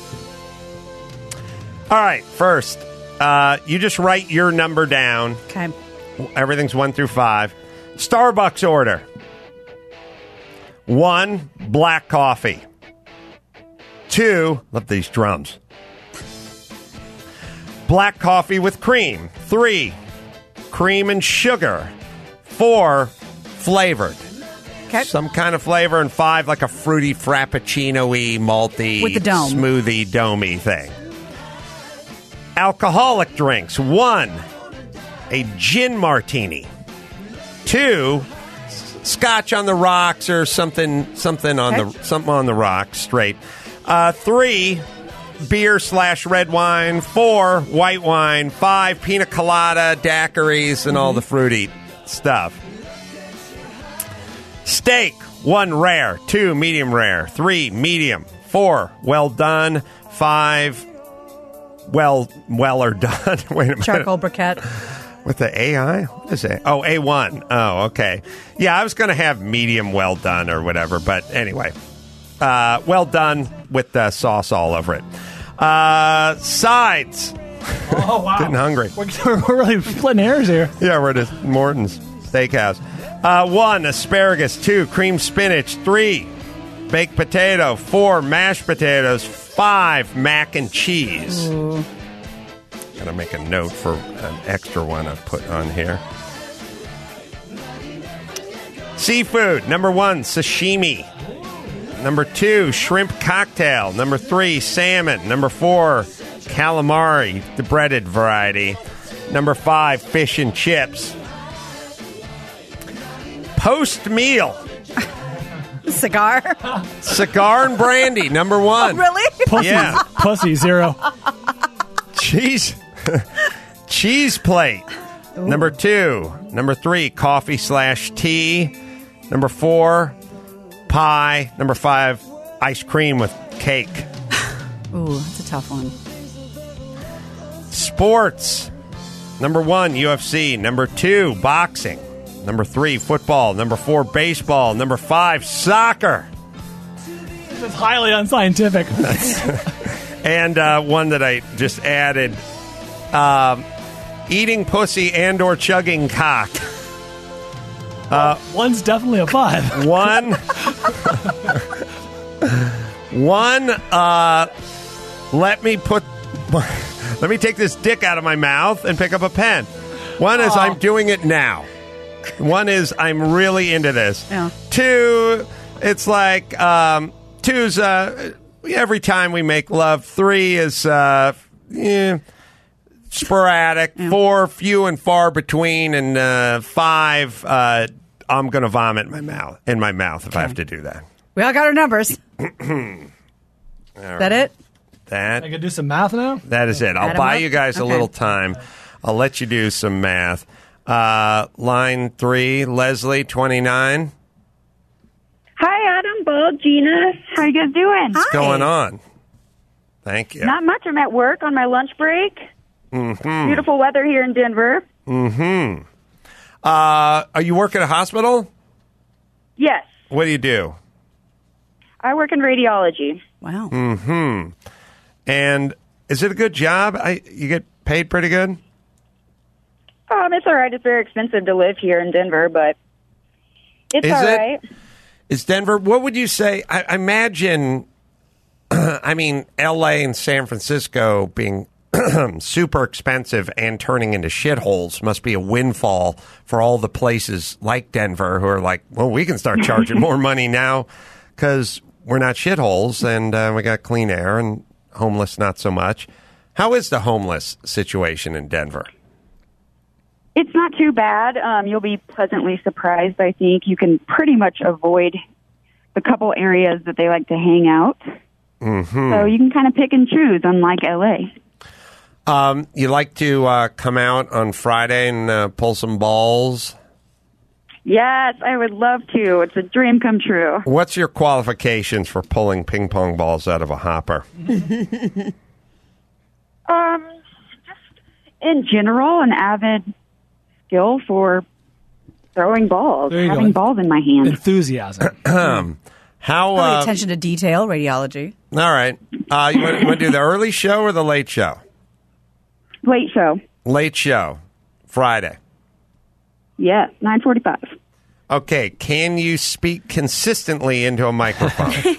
All right, first, you just write your number down. Okay. Everything's 1 through 5. Starbucks order. 1, black coffee. 2, love these drums. Black coffee with cream. 3, cream and sugar. 4, flavored. Okay. Some kind of flavor. And 5, like a fruity frappuccino-y, malty, With the dome. smoothie, domey thing. Alcoholic drinks. 1, a gin martini. 2, scotch on the rocks or something on the rocks straight. 3, beer/red wine. 4, white wine. 5, pina colada, daiquiris, and all the fruity stuff. Steak. 1, rare. 2, medium rare. 3, medium. 4, well done. 5, well or done. Wait a minute. Charcoal briquette. With the AI? What is it? Oh, A1. Oh, okay. Yeah, I was going to have medium well done or whatever, but anyway. Well done with the sauce all over it. Sides. Oh, wow. Getting hungry. We're really splitting hairs here. Yeah, we're at Morton's Steakhouse. 1, asparagus. 2, cream spinach. 3, baked potato. 4, mashed potatoes. 5, mac and cheese. Ooh. Gotta make a note for an extra one I put on here. Seafood, number 1, sashimi. Number 2, shrimp cocktail. Number 3, salmon. Number 4, calamari, the breaded variety. Number 5, fish and chips. Post-meal. Cigar. Cigar and brandy, number 1. Oh, really? Pussy, Yeah. pussy 0. Cheese. Cheese plate. Ooh. Number 2. Number 3, coffee/tea. Number 4, pie. Number 5, ice cream with cake. Ooh, that's a tough one. Sports. Number 1, UFC. Number 2, boxing. Number 3, football. Number 4, baseball. Number 5, soccer. It's highly unscientific. And one that I just added, eating pussy and or chugging cock. One's definitely a 5. One, let me take this dick out of my mouth and pick up a pen. One is I'm doing it now. One is I'm really into this. Yeah. 2, it's like 2's every time we make love. 3 is sporadic. Yeah. 4, few and far between, and 5, I'm going to vomit in my mouth if I have to do that. We all got our numbers. Is that it? That I could do some math now? That is it. I'll Add 'em buy up? you guys a Okay. little time. I'll let you do some math. Line 3, Leslie, 29. Hi, Adam, Bo, Gina. How you guys doing? What's going on? Thank you. Not much. I'm at work on my lunch break. Mm-hmm. Beautiful weather here in Denver. Mm-hmm. Are you working at a hospital? Yes, What do you do? I work in radiology. Wow. Mm-hmm. And is it a good job? You get paid pretty good? It's all right. It's very expensive to live here in Denver, but it's Is all it? right. Is Denver, what would you say? I imagine, I mean, L.A. and San Francisco being super expensive and turning into shitholes must be a windfall for all the places like Denver who are like, well, we can start charging more money now because we're not shitholes and we got clean air and homeless not so much. How is the homeless situation in Denver? It's not too bad. You'll be pleasantly surprised, I think. You can pretty much avoid the couple areas that they like to hang out. Mm-hmm. So you can kind of pick and choose, unlike L.A. You like to come out on Friday and pull some balls? Yes, I would love to. It's a dream come true. What's your qualifications for pulling ping pong balls out of a hopper? Just in general, an avid skill for throwing balls, There you having go. balls in my hand. Enthusiasm. How? Probably attention to detail, radiology. All right. You want to do the early show or the late show? Late show. Late show, Friday. Yeah, 9:45. Okay. Can you speak consistently into a microphone?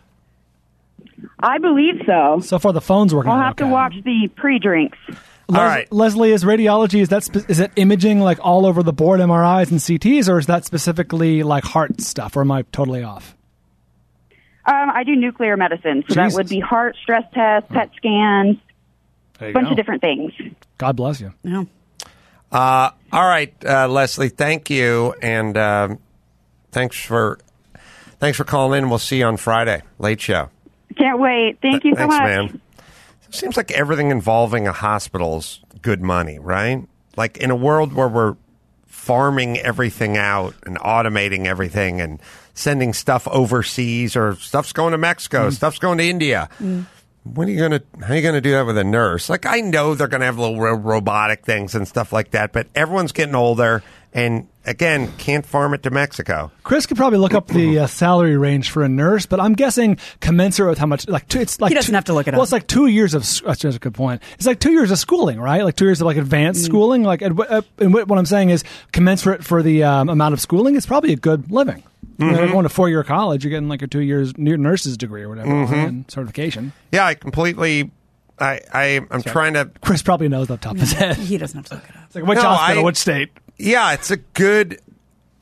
I believe so. So far, the phone's working. I'll out have to okay. watch the pre-drinks. All right. Leslie, is radiology, is it imaging like all over the board, MRIs and CTs, or is that specifically like heart stuff, or am I totally off? I do nuclear medicine, so Jesus. that would be heart stress tests, PET scans, There a you bunch go. of different things. God bless you. Yeah. All right, Leslie. Thank you, and thanks for calling in. We'll see you on Friday. Late show. Can't wait. Thank you so Thanks, much. man. Seems like everything involving a hospital's good money, right? Like in a world where we're farming everything out and automating everything and sending stuff overseas, or stuff's going to Mexico, stuff's going to India. How are you gonna do that with a nurse? Like, I know they're gonna have little robotic things and stuff like that, but everyone's getting older, and again, can't farm it to Mexico. Chris could probably look up the salary range for a nurse, but I'm guessing commensurate with how much. It's like He doesn't have to look it up. Well, it's like 2 years of. That's a good point. It's like 2 years of schooling, right? Like 2 years of like advanced schooling. Like, and what I'm saying is commensurate for the amount of schooling. It's probably a good living. You know, going to 4-year college, you're getting like a 2 years nurse's degree or whatever, and certification. Yeah, I completely. I'm trying to. Chris probably knows off the top of his head. He doesn't have to look it up. It's like which No, hospital, which state. Yeah, it's a good.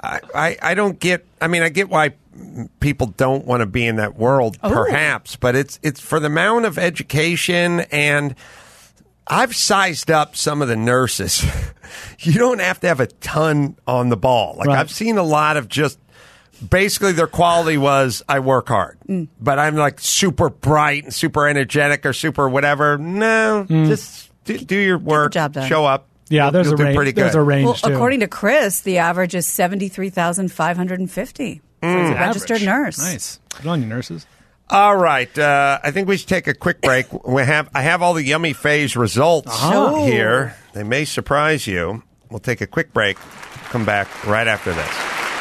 I don't get. I mean, I get why people don't want to be in that world, perhaps, but it's for the amount of education, and I've sized up some of the nurses. You don't have to have a ton on the ball. Like I've seen a lot of just basically their quality was I work hard, but I'm like super bright and super energetic or super whatever. No, just do your work, job done. Show up. Yeah, there's You'll a range. pretty good. There's a range too. According to Chris, the average is 73,550 for a registered nurse. Nice. Good on you, nurses. All right, I think we should take a quick break. I have all the Yummy Phase results here. They may surprise you. We'll take a quick break. Come back right after this.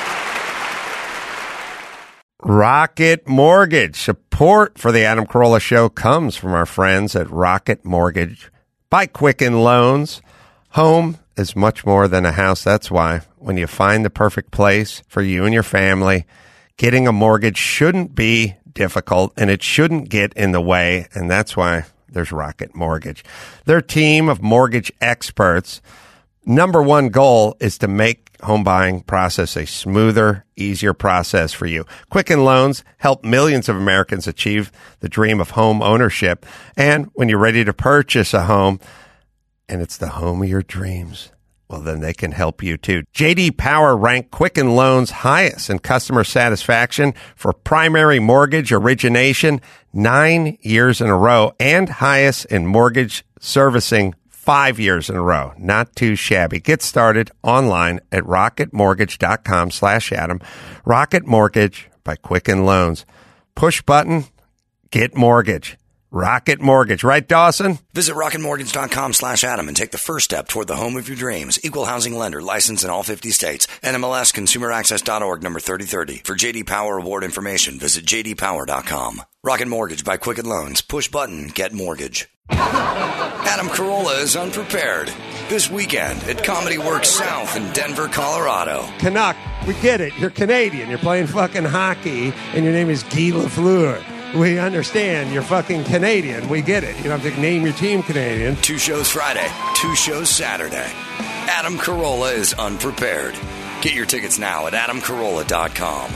Rocket Mortgage. Support for the Adam Carolla Show comes from our friends at Rocket Mortgage by Quicken Loans. Home is much more than a house. That's why when you find the perfect place for you and your family, getting a mortgage shouldn't be difficult, and it shouldn't get in the way, and that's why there's Rocket Mortgage. Their team of mortgage experts, number one goal is to make home buying process a smoother, easier process for you. Quicken Loans help millions of Americans achieve the dream of home ownership, and when you're ready to purchase a home, and it's the home of your dreams, well, then they can help you too. J.D. Power ranked Quicken Loans highest in customer satisfaction for primary mortgage origination 9 years in a row, and highest in mortgage servicing 5 years in a row. Not too shabby. Get started online at rocketmortgage.com/Adam. Rocket Mortgage by Quicken Loans. Push button, get mortgage. Rocket Mortgage. Right, Dawson? Visit rocketmortgage.com/Adam and take the first step toward the home of your dreams. Equal housing lender, licensed in all 50 states. NMLS ConsumerAccess.org, number 3030. For J.D. Power award information, visit jdpower.com. Rocket Mortgage by Quicken Loans. Push button, get mortgage. Adam Carolla is unprepared. This weekend at Comedy Works South in Denver, Colorado. Canuck, we get it. You're Canadian. You're playing fucking hockey, and your name is Guy Lafleur. We understand you're fucking Canadian. We get it. You don't have to name your team Canadian. 2 shows Friday, 2 shows Saturday. Adam Carolla is unprepared. Get your tickets now at adamcarolla.com.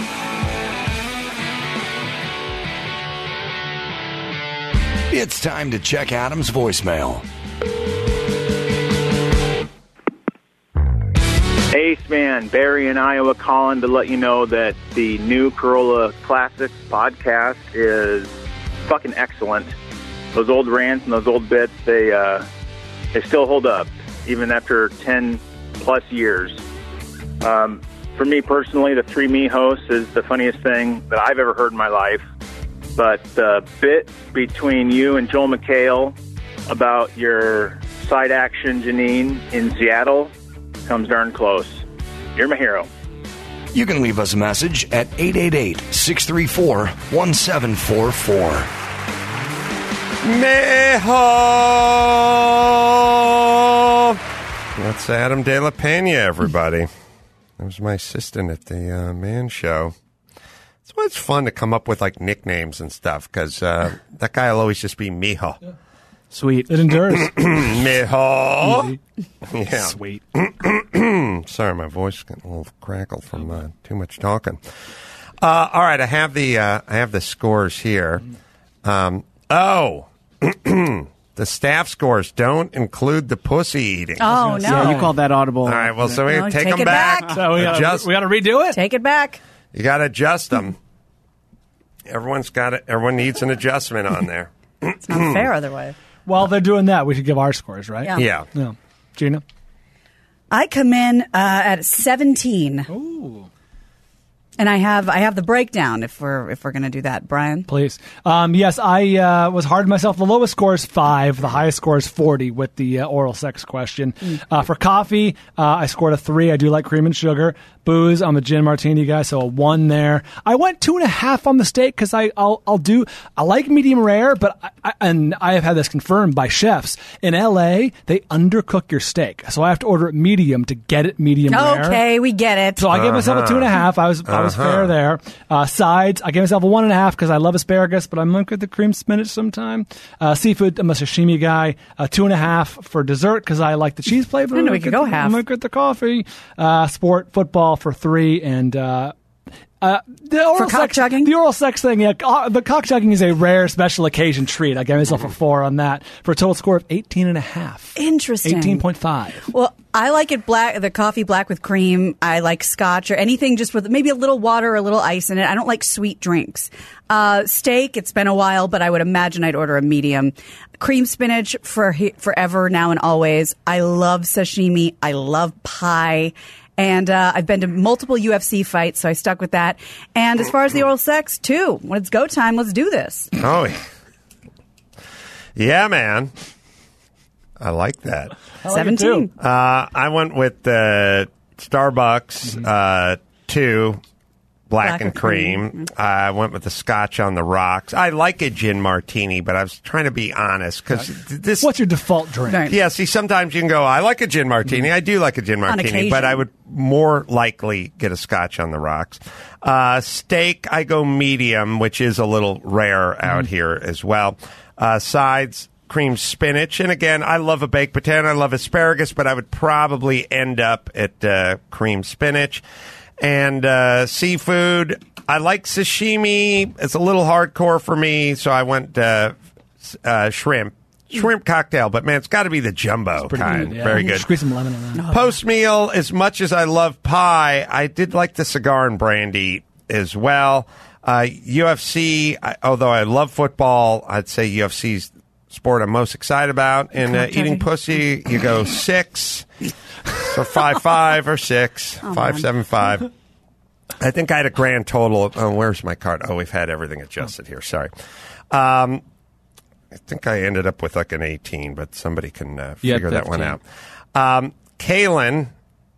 It's time to check Adam's voicemail. Ace man, Barry in Iowa calling to let you know that the new Carolla Classic podcast is fucking excellent. Those old rants and those old bits, they still hold up, even after 10 plus years. For me personally, the 3 Me host is the funniest thing that I've ever heard in my life. But the bit between you and Joel McHale about your side action Janine in Seattle comes darn close. You're my hero. You can leave us a message at 888-634-1744. Meho! That's Adam De La Pena, everybody. That was my assistant at the Man Show. It's fun to come up with like nicknames and stuff, because that guy will always just be Mijo. Yeah. Sweet. It endures. Mijo. Yeah. Sweet. Sorry, my voice getting a little crackled from too much talking. All right, I have the scores here. The staff scores don't include the pussy eating. Oh, no. Yeah, you called that audible. All right, well, so we No, take take them it back. back. So we got to redo it? Take it back. You got to adjust them. Everyone's got it. Everyone needs an adjustment on there. It's not fair otherwise. While they're doing that, we should give our scores, right? Yeah. Yeah. Gina? I come in at 17. Ooh. And I have the breakdown if we're going to do that, Brian. Please. Yes, I was hard on myself. The lowest score is 5. The highest score is 40 with the oral sex question. For coffee, I scored a 3. I do like cream and sugar. Booze, I'm a gin martini guy, so a 1 there. I went 2.5 on the steak because I like medium rare, but I have had this confirmed by chefs in LA. They undercook your steak, so I have to order it medium to get it medium rare. Okay, we get it. So I gave myself a 2.5. I was fair there. Sides, I gave myself a 1.5 because I love asparagus, but I might get the cream spinach sometime. Seafood, I'm a sashimi guy. 2.5 for dessert because I like the cheese flavor. I know we could go half. I might get the coffee. Sport, football for 3, and the oral cock chugging? The oral sex thing, yeah. The cock chugging is a rare special occasion treat. I gave myself a 4 on that for a total score of 18.5. Interesting. 18.5. Well, I like it black, the coffee black with cream. I like scotch or anything just with maybe a little water or a little ice in it. I don't like sweet drinks. Steak, it's been a while, but I would imagine I'd order a medium. Cream spinach for forever, now and always. I love sashimi. I love pie. And I've been to multiple UFC fights, so I stuck with that. And as far as the oral sex, too. When it's go time, let's do this. Oh, yeah, man. I like that. 17. I went with Starbucks, 2, black and cream. I went with the scotch on the rocks. I like a gin martini, but I was trying to be honest because this. What's your default drink? Right. Yeah, see, sometimes you can go, I like a gin martini. I do like a gin martini, occasion. but I would more likely get a scotch on the rocks. Steak, I go medium, which is a little rare out here as well. Sides, cream spinach. And again, I love a baked potato. I love asparagus, but I would probably end up at cream spinach. And seafood, I like sashimi. It's a little hardcore for me, so I went shrimp. Shrimp cocktail, but man, it's got to be the jumbo kind. Good, yeah. Very good. Squeeze some lemon in that. Post meal, as much as I love pie, I did like the cigar and brandy as well. UFC, although I love football, I'd say UFC's sport I'm most excited about. And eating pussy, you go 6 or 5.5 or 6, 5.75. I think I had a grand total. Where's my card? Oh, we've had everything adjusted here. Sorry. I think I ended up with like an 18, but somebody can figure that one out. Kaylin,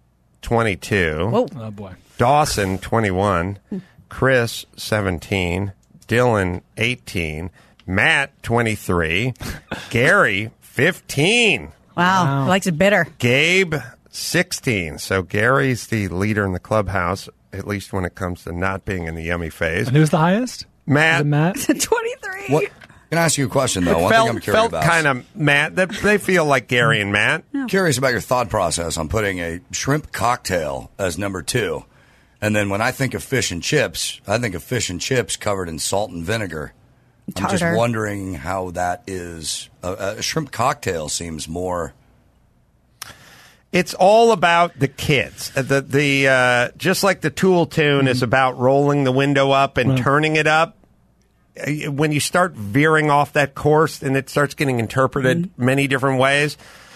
22. Oh, boy. Dawson, 21. Chris, 17. Dylan, 18. Matt, 23. Gary, 15. Wow. He likes it bitter. Gabe, 16. So Gary's the leader in the clubhouse, at least when it comes to not being in the yummy phase. And who's the highest? Matt. Is it Matt? 23. What? Can I ask you a question, though? One thing I'm curious about. Felt kind of Matt. They feel like Gary and Matt. Curious about your thought process on putting a shrimp cocktail as number 2. And then when I think of fish and chips, I think of fish and chips covered in salt and vinegar. I'm just wondering how that is. A shrimp cocktail seems more. It's all about the kids. The just like the Tool tune is about rolling the window up and turning it up. When you start veering off that course and it starts getting interpreted many different ways,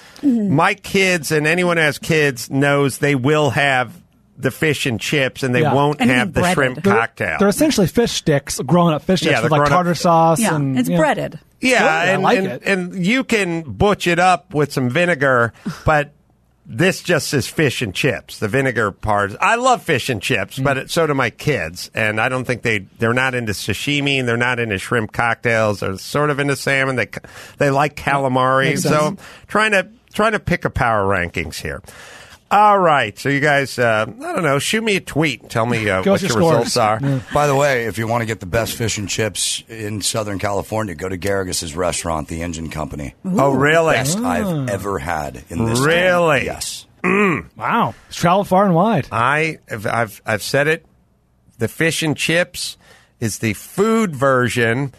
my kids and anyone who has kids knows they will have the fish and chips and they won't have the shrimp cocktail. They're essentially fish sticks, grown up fish sticks with like tartar sauce. Yeah, and it's breaded. Yeah, I like it. And you can butch it up with some vinegar, but this just is fish and chips. The vinegar part. I love fish and chips, but so do my kids. And I don't think they're not into sashimi and they're not into shrimp cocktails. They're sort of into salmon. They like calamari. So trying to pick a power rankings here. All right. So you guys, I don't know, shoot me a tweet and tell me what your results are. By the way, if you want to get the best fish and chips in Southern California, go to Garrigus' restaurant, The Engine Company. Ooh. Oh, really? Best I've ever had in this Really? town. Yes. Wow. It's traveled far and wide. I've said it. The fish and chips is the food version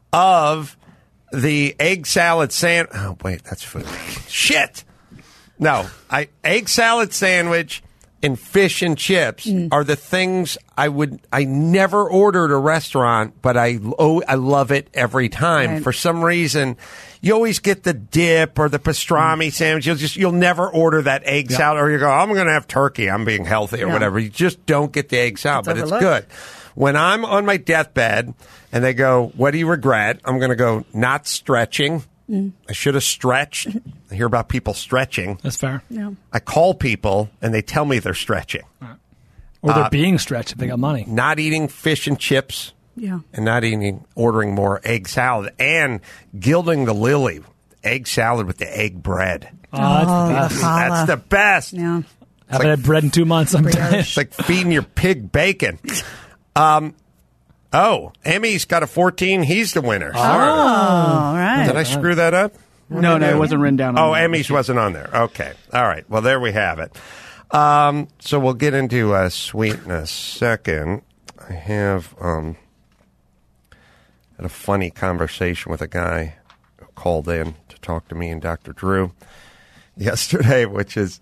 of the egg salad sandwich. Oh, wait, that's food. Shit. No, egg salad sandwich and fish and chips are the things I never order at a restaurant, but I love it every time. Right. For some reason, you always get the dip or the pastrami sandwich. You'll never order that egg salad, or you go, I'm going to have turkey. I'm being healthy or whatever. You just don't get the egg salad, but it's good. When I'm on my deathbed and they go, what do you regret? I'm going to go, not stretching. I should have stretched. I hear about people stretching. That's fair. Yeah. I call people, and they tell me they're stretching. Right. Or they're being stretched if they got money. Not eating fish and chips. Yeah. And not ordering more egg salad. And gilding the lily. Egg salad with the egg bread. Oh, that's the best. That's the best. Yeah. Haven't had bread in 2 months. I'm dying. It's like feeding your pig bacon. Emmy's got a 14. He's the winner. Oh, all right. Did I screw that up? No, it wasn't written down. Oh, Emmy's wasn't on there. Okay. All right. Well, there we have it. So we'll get into sweet in a second. I have had a funny conversation with a guy who called in to talk to me and Dr. Drew yesterday, which is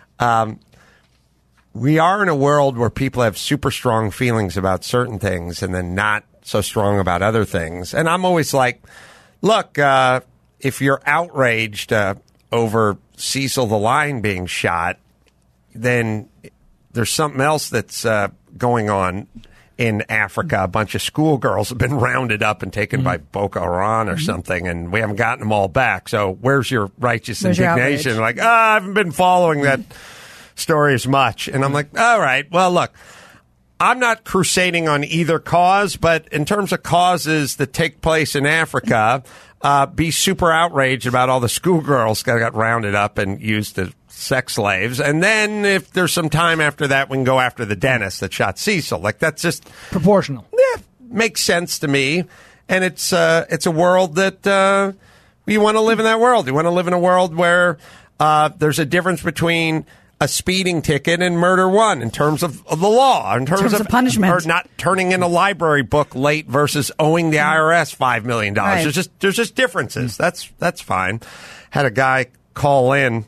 we are in a world where people have super strong feelings about certain things and then not so strong about other things. And I'm always like, look, if you're outraged over Cecil the Lion being shot, then there's something else that's going on in Africa. A bunch of schoolgirls have been rounded up and taken by Boko Haram or something, and we haven't gotten them all back. So where's your righteous indignation? Like, I haven't been following that story as much. And I'm like, all right, well, look, I'm not crusading on either cause, but in terms of causes that take place in Africa, be super outraged about all the schoolgirls that got rounded up and used as sex slaves. And then if there's some time after that, we can go after the dentist that shot Cecil. Like, that's just proportional. Yeah, makes sense to me. And it's a world that you want to live in that world. You want to live in a world where there's a difference between a speeding ticket and murder one in terms of the law, in terms of punishment, or not turning in a library book late versus owing the IRS $5 million. Right. There's just differences. That's fine. Had a guy call in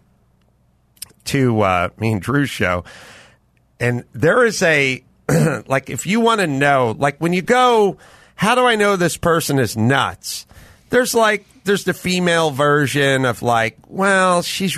to me and Drew's show, and there is a like, if you want to know, like, when you go, how do I know this person is nuts? There's the female version of like, well, she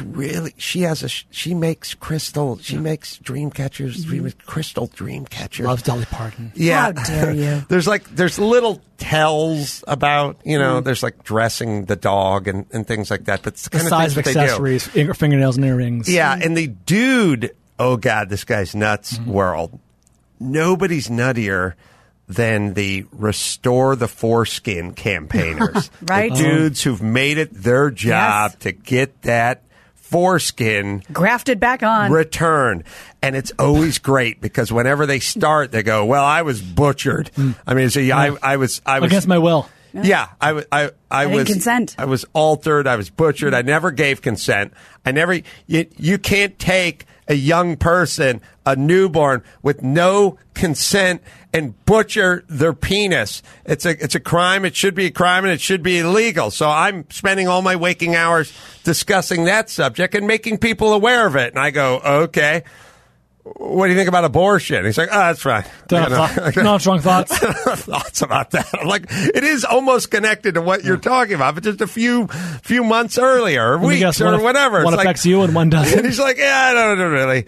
makes dream catchers, crystal dream catchers. Loves Dolly Parton. Yeah. How dare you? There's little tells about, there's like dressing the dog and things like that. But it's the kind the size of things that accessories, fingernails and earrings. Yeah, and the dude, oh God, this guy's nuts world. Nobody's nuttier than the Restore the Foreskin campaigners. Right. The dudes who've made it their job to get that foreskin grafted back on, returned. And it's always great because whenever they start, they go, well, I was butchered. I mean, so I was against my will. Yeah, I was didn't consent. I was altered. I was butchered. I never gave consent. You can't take a young person, a newborn, with no consent and butcher their penis. It's a crime. It should be a crime, and it should be illegal. So I'm spending all my waking hours discussing that subject and making people aware of it. And I go, okay, what do you think about abortion? He's like, oh, that's fine. No strong thoughts. Thoughts about that. I'm like, it is almost connected to what you're talking about, but just a few months earlier, or weeks, or whatever. One affects you and one doesn't. And he's like, yeah, I don't really.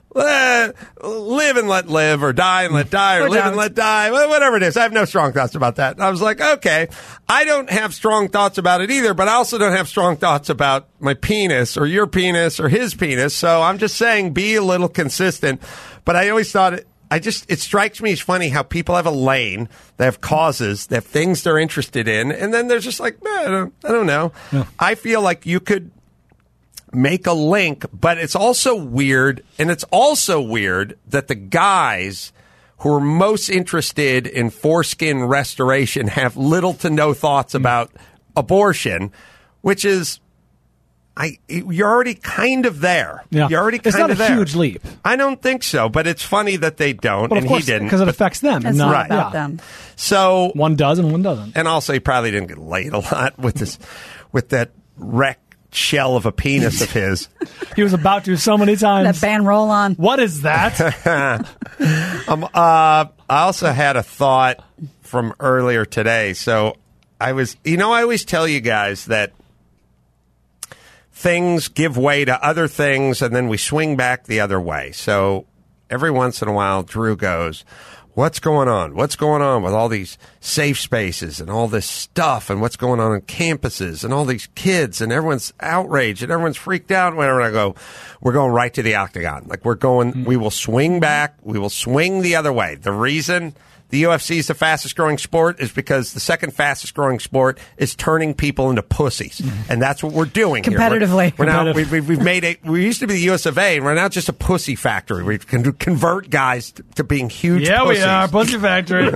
Live and let live, or die and let die, or live and let die, whatever it is. I have no strong thoughts about that. And I was like, okay, I don't have strong thoughts about it either, but I also don't have strong thoughts about my penis or your penis or his penis. So I'm just saying, be a little consistent. But I always thought it strikes me as funny how people have a lane, they have causes, they have things they're interested in, and then they're just like, I don't know. No. I feel like you could make a link, but it's also weird, and it's also weird that the guys who are most interested in foreskin restoration have little to no thoughts about abortion, which is, you're already kind of there. Yeah. You're already kind of there. It's not a huge leap. I don't think so, but it's funny that they don't, but and he didn't. Because it affects them. It's not about them. So one does and one doesn't. And also, he probably didn't get laid a lot with that wreck shell of a penis of his. He was about to so many times. That band roll on. What is that? I also had a thought from earlier today. So I always tell you guys that things give way to other things, and then we swing back the other way. So every once in a while, Drew goes, what's going on? What's going on with all these safe spaces and all this stuff, and what's going on campuses and all these kids, and everyone's outraged and everyone's freaked out and whatever. And I go, we're going right to the octagon. Like, we will swing back. We will swing the other way. The reason the UFC is the fastest growing sport is because the second fastest growing sport is turning people into pussies. And that's what we're doing competitively. We're now, we've made it. We used to be the US of A, and we're now just a pussy factory. We can convert guys to being huge pussies. We are. Pussy factory.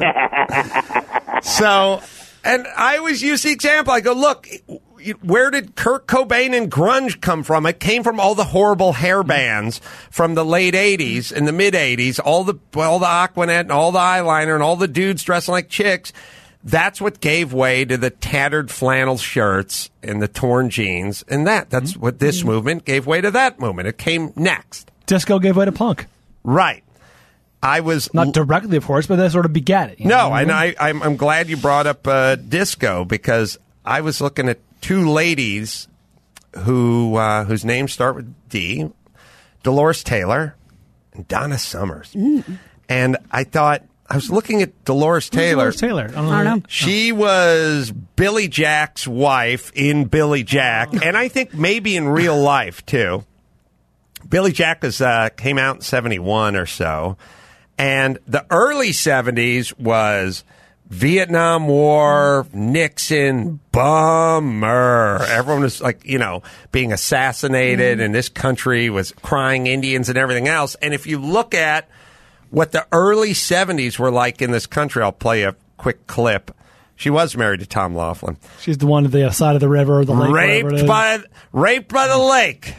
So, and I always use the example. I go, look, where did Kurt Cobain and grunge come from? It came from all the horrible hair bands from the late 80s and the mid 80s, all the Aquanet and all the eyeliner and all the dudes dressing like chicks. That's what gave way to the tattered flannel shirts and the torn jeans. And that's what this movement gave way to that movement. It came next. Disco gave way to punk. Right. I was not directly, of course, but that sort of begat it. No, and I'm glad you brought up disco because I was looking at two ladies whose names start with D, Dolores Taylor and Donna Summers. And I thought, I was looking at Dolores Taylor. Dolores Taylor? I don't know. She was Billy Jack's wife in Billy Jack, and I think maybe in real life, too. Billy Jack came out in 71 or so, and the early 70s was Vietnam War, Nixon, bummer. Everyone was being assassinated, and this country was crying Indians and everything else. And if you look at what the early 70s were like in this country, I'll play a quick clip. She was married to Tom Laughlin. She's the one at the side of the river, or the lake. Raped by the lake.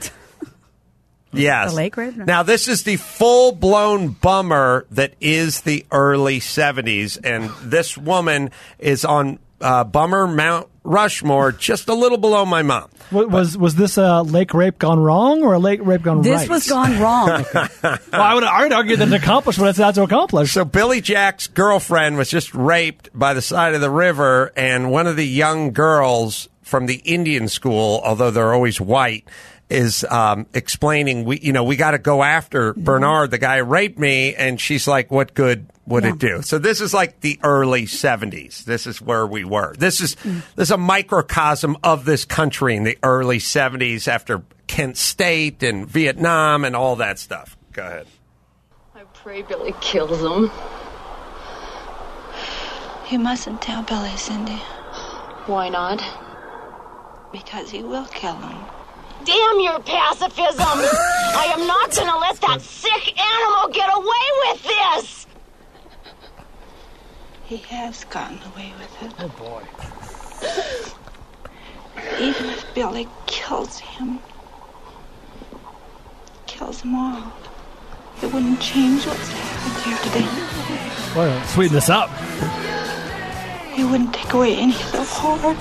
Yes. The lake rape? No. Now, this is the full-blown bummer that is the early 70s, and this woman is on Bummer Mount Rushmore, just a little below my mom. Was this a lake rape gone wrong or a lake rape gone right? This was gone wrong. Well, I would argue that it accomplished what it's not to accomplish. So Billy Jack's girlfriend was just raped by the side of the river, and one of the young girls from the Indian school, although they're always white, is explaining, we got to go after Bernard, the guy who raped me, and she's like, what good would it do? So this is like the early 70s. This is where we were. This is a microcosm of this country in the early 70s after Kent State and Vietnam and all that stuff. Go ahead. I pray Billy kills him. You mustn't tell Billy, Cindy. Why not? Because he will kill him. Damn your pacifism! I am not gonna let that sick animal get away with this! He has gotten away with it. Oh, boy. Even if Billy kills him, kills them all, it wouldn't change what's happened here today. Well, sweeten this up. It wouldn't take away any of the horror.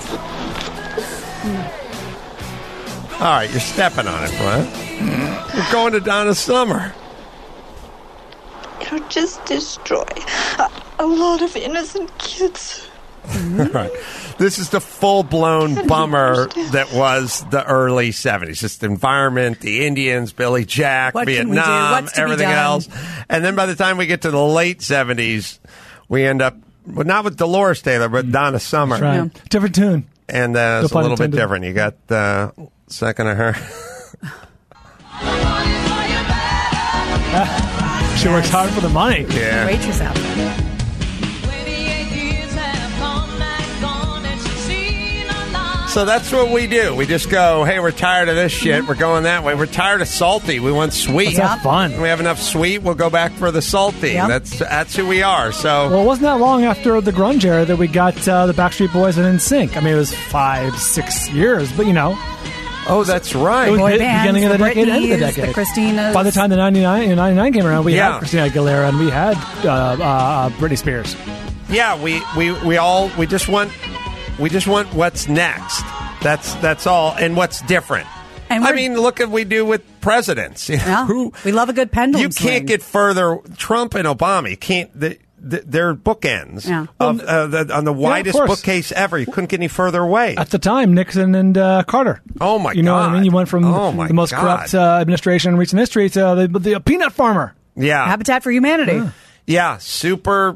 All right, you're stepping on it, Brian. You're going to Donna Summer. It'll just destroy a lot of innocent kids. All right. This is the full-blown bummer that was the early 70s. Just the environment, the Indians, Billy Jack, Vietnam, everything else. And then by the time we get to the late 70s, we end up, well, not with Dolores Taylor, but Donna Summer. That's right. Yeah. Different tune. And it's a little bit different. You got the second of her. She works hard for the money. Yeah. Waitress out there. So that's what we do. We just go, hey, we're tired of this shit. We're going that way. We're tired of salty. We want sweet. That's fun. When we have enough sweet, we'll go back for the salty. Yep. That's who we are. So, well, it wasn't that long after the grunge era that we got the Backstreet Boys and NSYNC. I mean, it was 5-6 years, but Oh, that's right. It was Boy the bands, beginning of the decade, Britneys, end of the decade. The Christinas. By the time the 99 came around, we had Christina Aguilera and we had Britney Spears. Yeah, we just want what's next. That's all, and what's different. And I mean, look at what we do with presidents. Yeah, we love a good pendulum. You can't get further. Trump and Obama, you can't. They're bookends on the widest bookcase ever. You couldn't get any further away. At the time, Nixon and Carter. Oh, my God. You know what I mean? You went from the most corrupt administration in recent history to the peanut farmer. Yeah. Habitat for Humanity. Yeah. Super.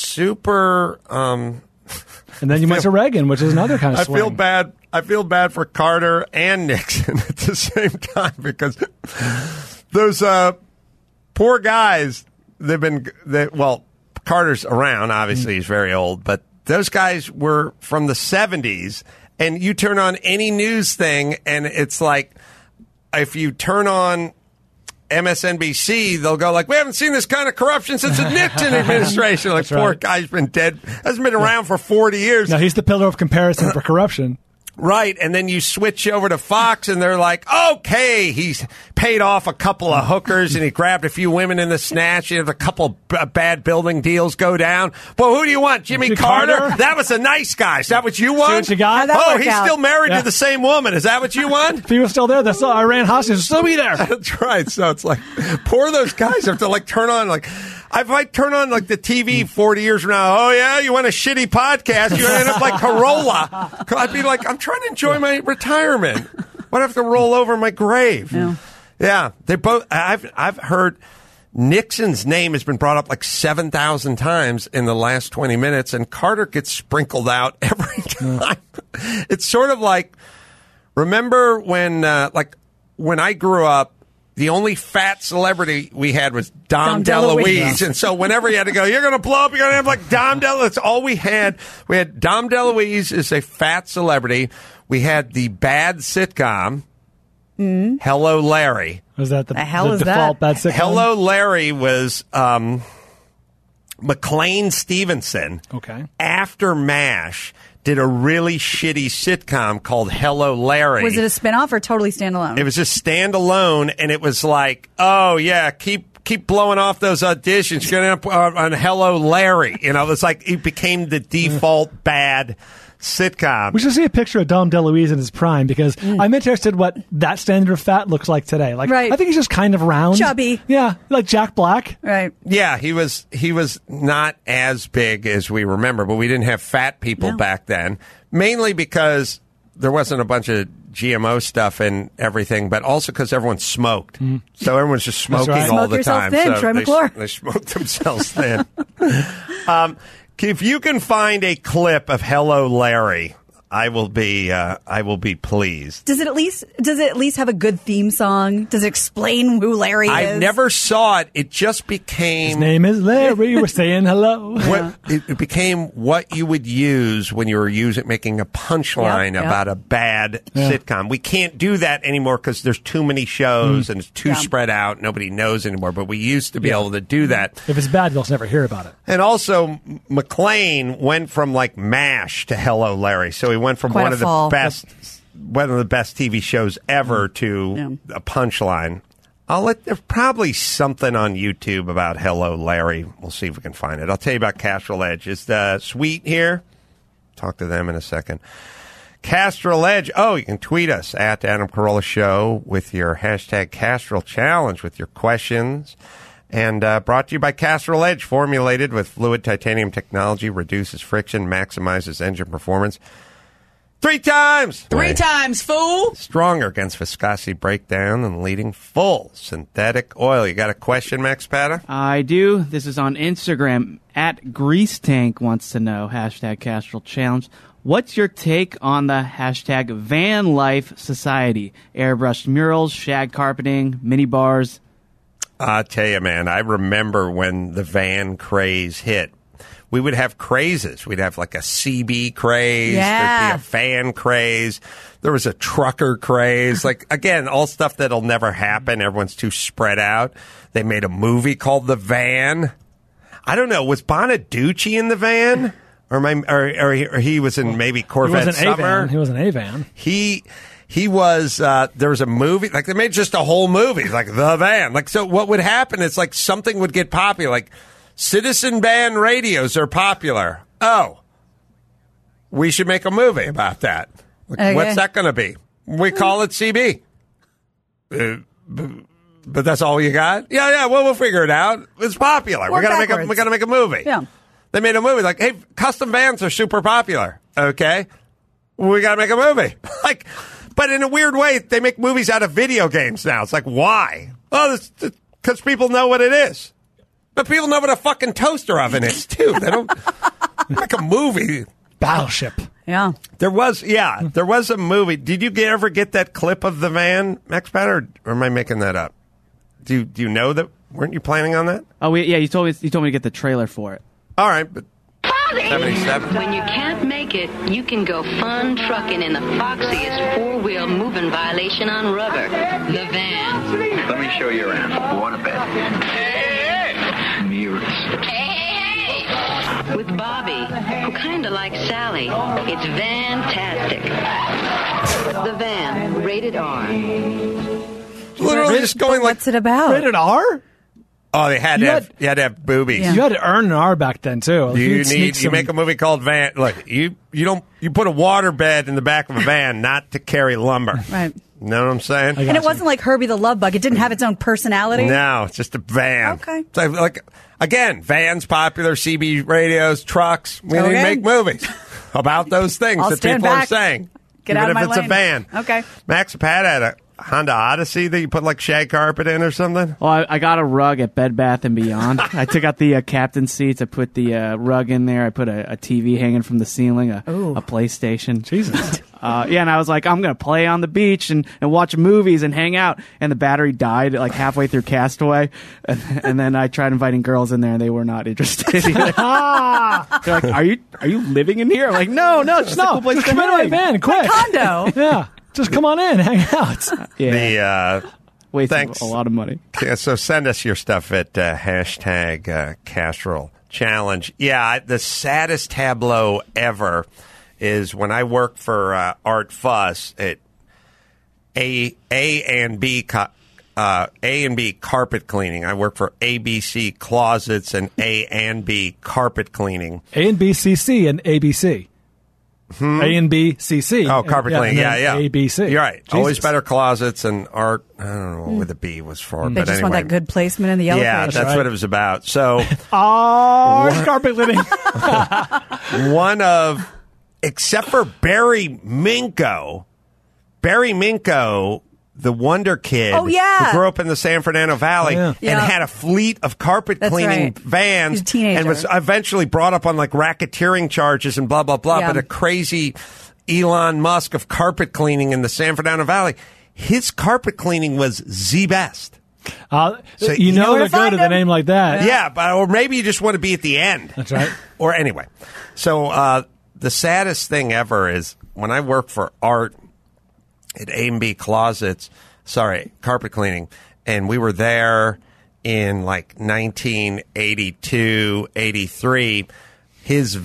And then you went to Reagan, which is another kind of swing. I feel bad for Carter and Nixon at the same time because those poor guys, Carter's around. Obviously, he's very old, but those guys were from the 70s. And you turn on any news thing, and it's like, if you turn on MSNBC, they'll go like, we haven't seen this kind of corruption since the Nixon administration. Like, poor guy's been dead. Hasn't been around for 40 years. No, he's the pillar of comparison for corruption. Right, and then you switch over to Fox, and they're like, okay, he's paid off a couple of hookers, and he grabbed a few women in the snatch, and a couple bad building deals go down. Well, who do you want, Jimmy Carter? That was a nice guy. Is that what you want? See what you got? Oh, he's still married to the same woman. Is that what you want? If he was still there, that's Iran hostages still be there. That's right. So it's like, poor those guys have to like turn on like. If I turn on like the TV 40 years from now, oh yeah, you want a shitty podcast? You end up like Corolla. I'd be like, I'm trying to enjoy my retirement. Why do I have to roll over my grave? Yeah, they both. I've heard Nixon's name has been brought up like 7,000 times in the last 20 minutes, and Carter gets sprinkled out every time. It's sort of like, remember when I grew up. The only fat celebrity we had was Dom DeLuise. And so whenever you had to go, you're going to blow up, you're going to have like Dom DeLuise. That's all we had. We had Dom DeLuise is a fat celebrity. We had the bad sitcom, Hello, Larry. Was that the default bad sitcom? Hello, Larry was McLean Stevenson. Okay. After MASH, did a really shitty sitcom called Hello, Larry. Was it a spinoff or totally standalone? It was just standalone, and it was like, oh, yeah, keep blowing off those auditions. You're going to end up on Hello, Larry. You know, it's like it became the default bad sitcom. We should see a picture of Dom DeLuise in his prime, because I'm interested what that standard of fat looks like today. Like, I think he's just kind of round. Chubby. Yeah, like Jack Black. Right. Yeah, he was not as big as we remember, but we didn't have fat people back then, mainly because there wasn't a bunch of GMO stuff and everything, but also because everyone smoked. So everyone's just smoking all the time. Thin, so Troy McClure. They smoked themselves thin. If you can find a clip of Hello, Larry, I will be pleased. Does it at least have a good theme song? Does it explain who Larry is? I never saw it. It just became... His name is Larry. We're saying hello. It became what you would use when you were making a punchline about a bad sitcom. We can't do that anymore because there's too many shows and it's too spread out. Nobody knows anymore. But we used to be able to do that. If it's bad, you'll never hear about it. And also, McLean went from like MASH to Hello, Larry. So he went from one of the best TV shows ever to a punchline. There's probably something on YouTube about Hello, Larry. We'll see if we can find it. I'll tell you about Castrol Edge. Is the Sweet here? Talk to them in a second. Castrol Edge. Oh, you can tweet us at Adam Carolla Show with your hashtag Castrol Challenge with your questions. And brought to you by Castrol Edge, formulated with fluid titanium technology, reduces friction, maximizes engine performance. 3 times! 3 times, fool! Stronger against viscosity breakdown and leading full synthetic oil. You got a question, Max Pata? I do. This is on Instagram. At Grease Tank wants to know, hashtag Castrol Challenge. What's your take on the hashtag Van Life Society? Airbrushed murals, shag carpeting, mini bars. I'll tell you, man, I remember when the van craze hit. We would have crazes. We'd have like a CB craze. Yeah. There'd be a fan craze. There was a trucker craze. Like, again, all stuff that'll never happen. Everyone's too spread out. They made a movie called The Van. I don't know. Was Bonaducci in The Van? Or he was in maybe Corvette Summer? He was an A-Van. He was, there was a movie, like they made just a whole movie, like The Van. Like, so what would happen is like something would get popular, like citizen band radios are popular. Oh, we should make a movie about that. Like, okay. What's that going to be? We call it CB. But that's all you got? Yeah, well, we'll figure it out. It's popular. We got to make a movie. Yeah. They made a movie like, hey, custom vans are super popular. Okay. We got to make a movie. Like, but in a weird way, they make movies out of video games now. It's like, why? Oh, because people know what it is. But people know what a fucking toaster oven is, too. They don't make a movie. Battleship. Yeah. There was a movie. Did you ever get that clip of the van, Max Patter, or am I making that up? Do you know that? Weren't you planning on that? Oh, yeah, you told me to get the trailer for it. All right, but 77. When you can't make it, you can go fun trucking in the foxiest four-wheel moving violation on rubber, the van. Let me show you around. Waterbed. Mirrors. With Bobby, who kind of likes Sally. It's fantastic. The Van, rated R. Literally just going like... What's it about? Rated R? Oh, you had to have boobies. Yeah. You had to earn an R back then too. You make a movie called Van. Look, you put a water bed in the back of a van not to carry lumber. Right. You know what I'm saying? And it wasn't like Herbie the Love Bug. It didn't have its own personality. No, it's just a van. Okay. So, like, again, vans popular, CB radios, trucks. We need to make movies about those things I'll that stand people back. are saying. Get even out of my if it's lane. a van. Okay. Max and Pat had a Honda Odyssey that you put like shag carpet in or something. Well, I got a rug at Bed Bath & Beyond. I took out the captain's seats. I put the rug in there. I put a TV hanging from the ceiling, a PlayStation. Jesus. And I was like, I'm going to play on the beach and watch movies and hang out. And the battery died like halfway through Castaway. And then I tried inviting girls in there, and they were not interested. They're like, are you living in here? I'm like, no, it's just a cool place to come into my hang. van, quick. My condo. Yeah. Just come on in, hang out. Yeah. Wasting Thanks. a lot of money. Yeah, so send us your stuff at hashtag Castrol Challenge. Yeah, the saddest tableau ever is when I worked for Art Fuss at A and B carpet cleaning. I worked for ABC Closets and A and B carpet cleaning. A and B CC and ABC. A and B CC. Oh, carpet cleaning. Yeah. ABC. You're right. Jesus. Always Better Closets and Art. I don't know what the B was for. They but just anyway. want that good placement in the yellow Yeah, page. that's what it was about. So, carpet cleaning. one of, except for Barry Minko, the Wonder Kid, Oh, yeah. who grew up in the San Fernando Valley Oh, yeah. and had a fleet of carpet That's cleaning right. vans, He's a teenager. and was eventually brought up on like racketeering charges and blah blah blah. Yeah. But a crazy Elon Musk of carpet cleaning in the San Fernando Valley. His carpet cleaning was the best. So you know where they're to find good with a him. name like that. Yeah, but or maybe you just want to be at the end. That's right. Or anyway. So the saddest thing ever is when I worked for Art at A&B Closets, carpet cleaning, and we were there in like 1982, 83. His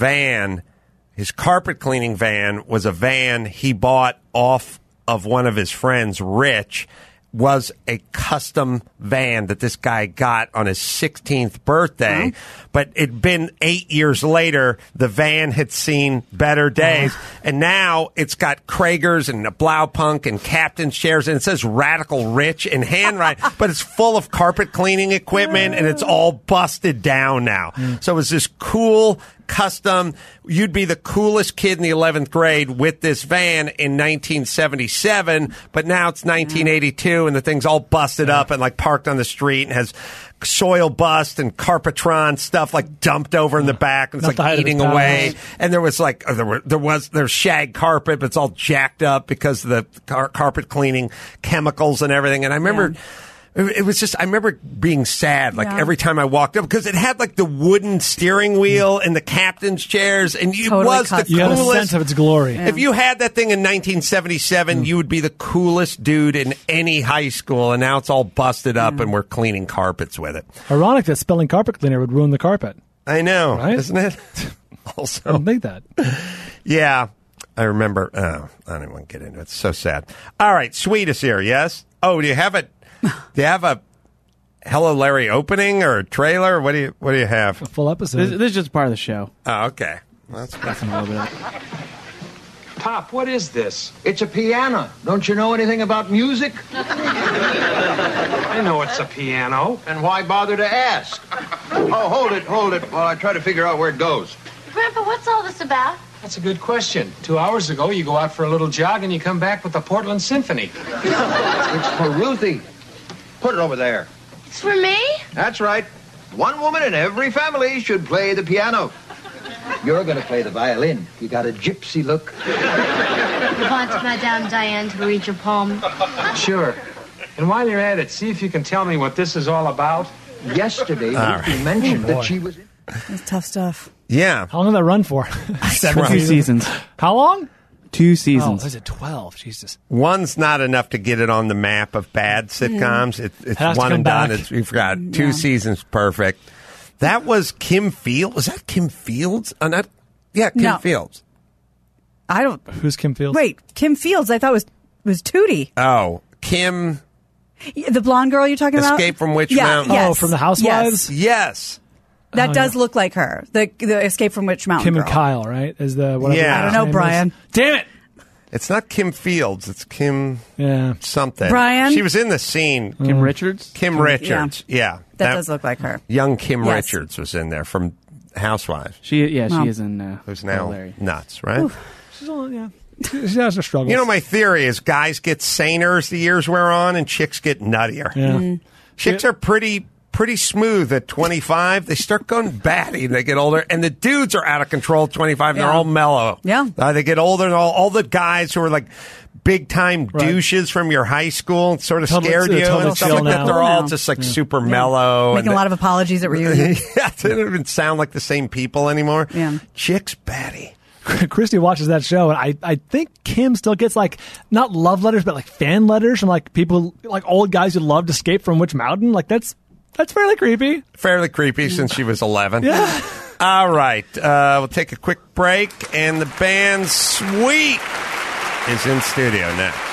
carpet cleaning van was a van he bought off of one of his friends, Rich. Was a custom van that this guy got on his 16th birthday, but it'd been 8 years later. The van had seen better days, and now it's got Kragers and a Blaupunk and captain's chairs, and it says Radical Rich in handwriting, but it's full of carpet cleaning equipment, and it's all busted down now. So it was this cool custom. You'd be the coolest kid in the 11th grade with this van in 1977, but now it's 1982 and the thing's all busted up and like parked on the street and has soil bust and Carpetron stuff like dumped over in the back and it's like eating away. And there was like there's shag carpet, but it's all jacked up because of the carpet cleaning chemicals and everything. And I remember it was just, I remember being sad, like every time I walked up, because it had like the wooden steering wheel and the captain's chairs, and it was the coolest. You had a sense of its glory. If you had that thing in 1977, you would be the coolest dude in any high school, and now it's all busted up and we're cleaning carpets with it. Ironic that spelling carpet cleaner would ruin the carpet. I know, right? Isn't it? Also, I don't think that. Yeah, I remember. I don't even want to get into it. It's so sad. All right, Sweet is here, yes? Oh, do you have it? Do you have a Hello Larry opening or a trailer? What do you have? A full episode. This is just part of the show. Oh, okay. That's a little bit of it. Pop, what is this? It's a piano. Don't you know anything about music? I know it's a piano. And why bother to ask? Oh, hold it while I try to figure out where it goes. Grandpa, what's all this about? That's a good question. 2 hours ago, you go out for a little jog and you come back with the Portland Symphony. It's for Ruthie. Put it over there. It's for me? That's right. One woman in every family should play the piano. You're going to play the violin. You got a gypsy look. You want Madame Diane to read your poem? Sure. And while you're at it, see if you can tell me what this is all about. Yesterday, Ruthie mentioned that she was... That's tough stuff. Yeah. How long did that run for? 2 seasons. How long? 2 seasons. Oh, is it 12? Jesus. One's not enough to get it on the map of bad sitcoms. It's Has to one come and done. back. We forgot. 2 seasons, perfect. That was Kim Fields. Was that Kim Fields? Kim No. Fields. I don't. Who's Kim Fields? Wait, Kim Fields. I thought was Tootie. Oh, Kim. The blonde girl you're talking about? Escape from Witch Yeah, Mountain. yes. Oh, from the Housewives? Yes. That does look like her. The Escape from Witch Mountain Kim girl. and Kyle, right? Is the whatever Yeah. I don't know, name Brian. is. Damn it! It's not Kim Fields. It's Kim something. Brian? She was in the scene. Kim Richards? Kim Richards. Yeah. That does look like her. Young Kim Yes. Richards was in there from Housewives. She is in. Who's now Larry. nuts, right? She's all, yeah. She has her struggles. You know, my theory is guys get saner as the years wear on, and chicks get nuttier. Yeah. Mm-hmm. Chicks are pretty smooth at 25. They start going batty. They get older, and the dudes are out of control at 25. Yeah. They're all mellow. Yeah. They get older, and all the guys who are like big time douches from your high school sort of scared you and stuff like that. now. They're all just like super mellow. Making a lot of apologies at reunions. Yeah, they don't even sound like the same people anymore. Yeah. Chicks batty. Christy watches that show, and I think Kim still gets like not love letters, but like fan letters from like people, like old guys who loved Escape from Witch Mountain. Like that's fairly creepy. Fairly creepy since she was 11. Yeah. All right. We'll take a quick break, and the band Sweet is in studio next.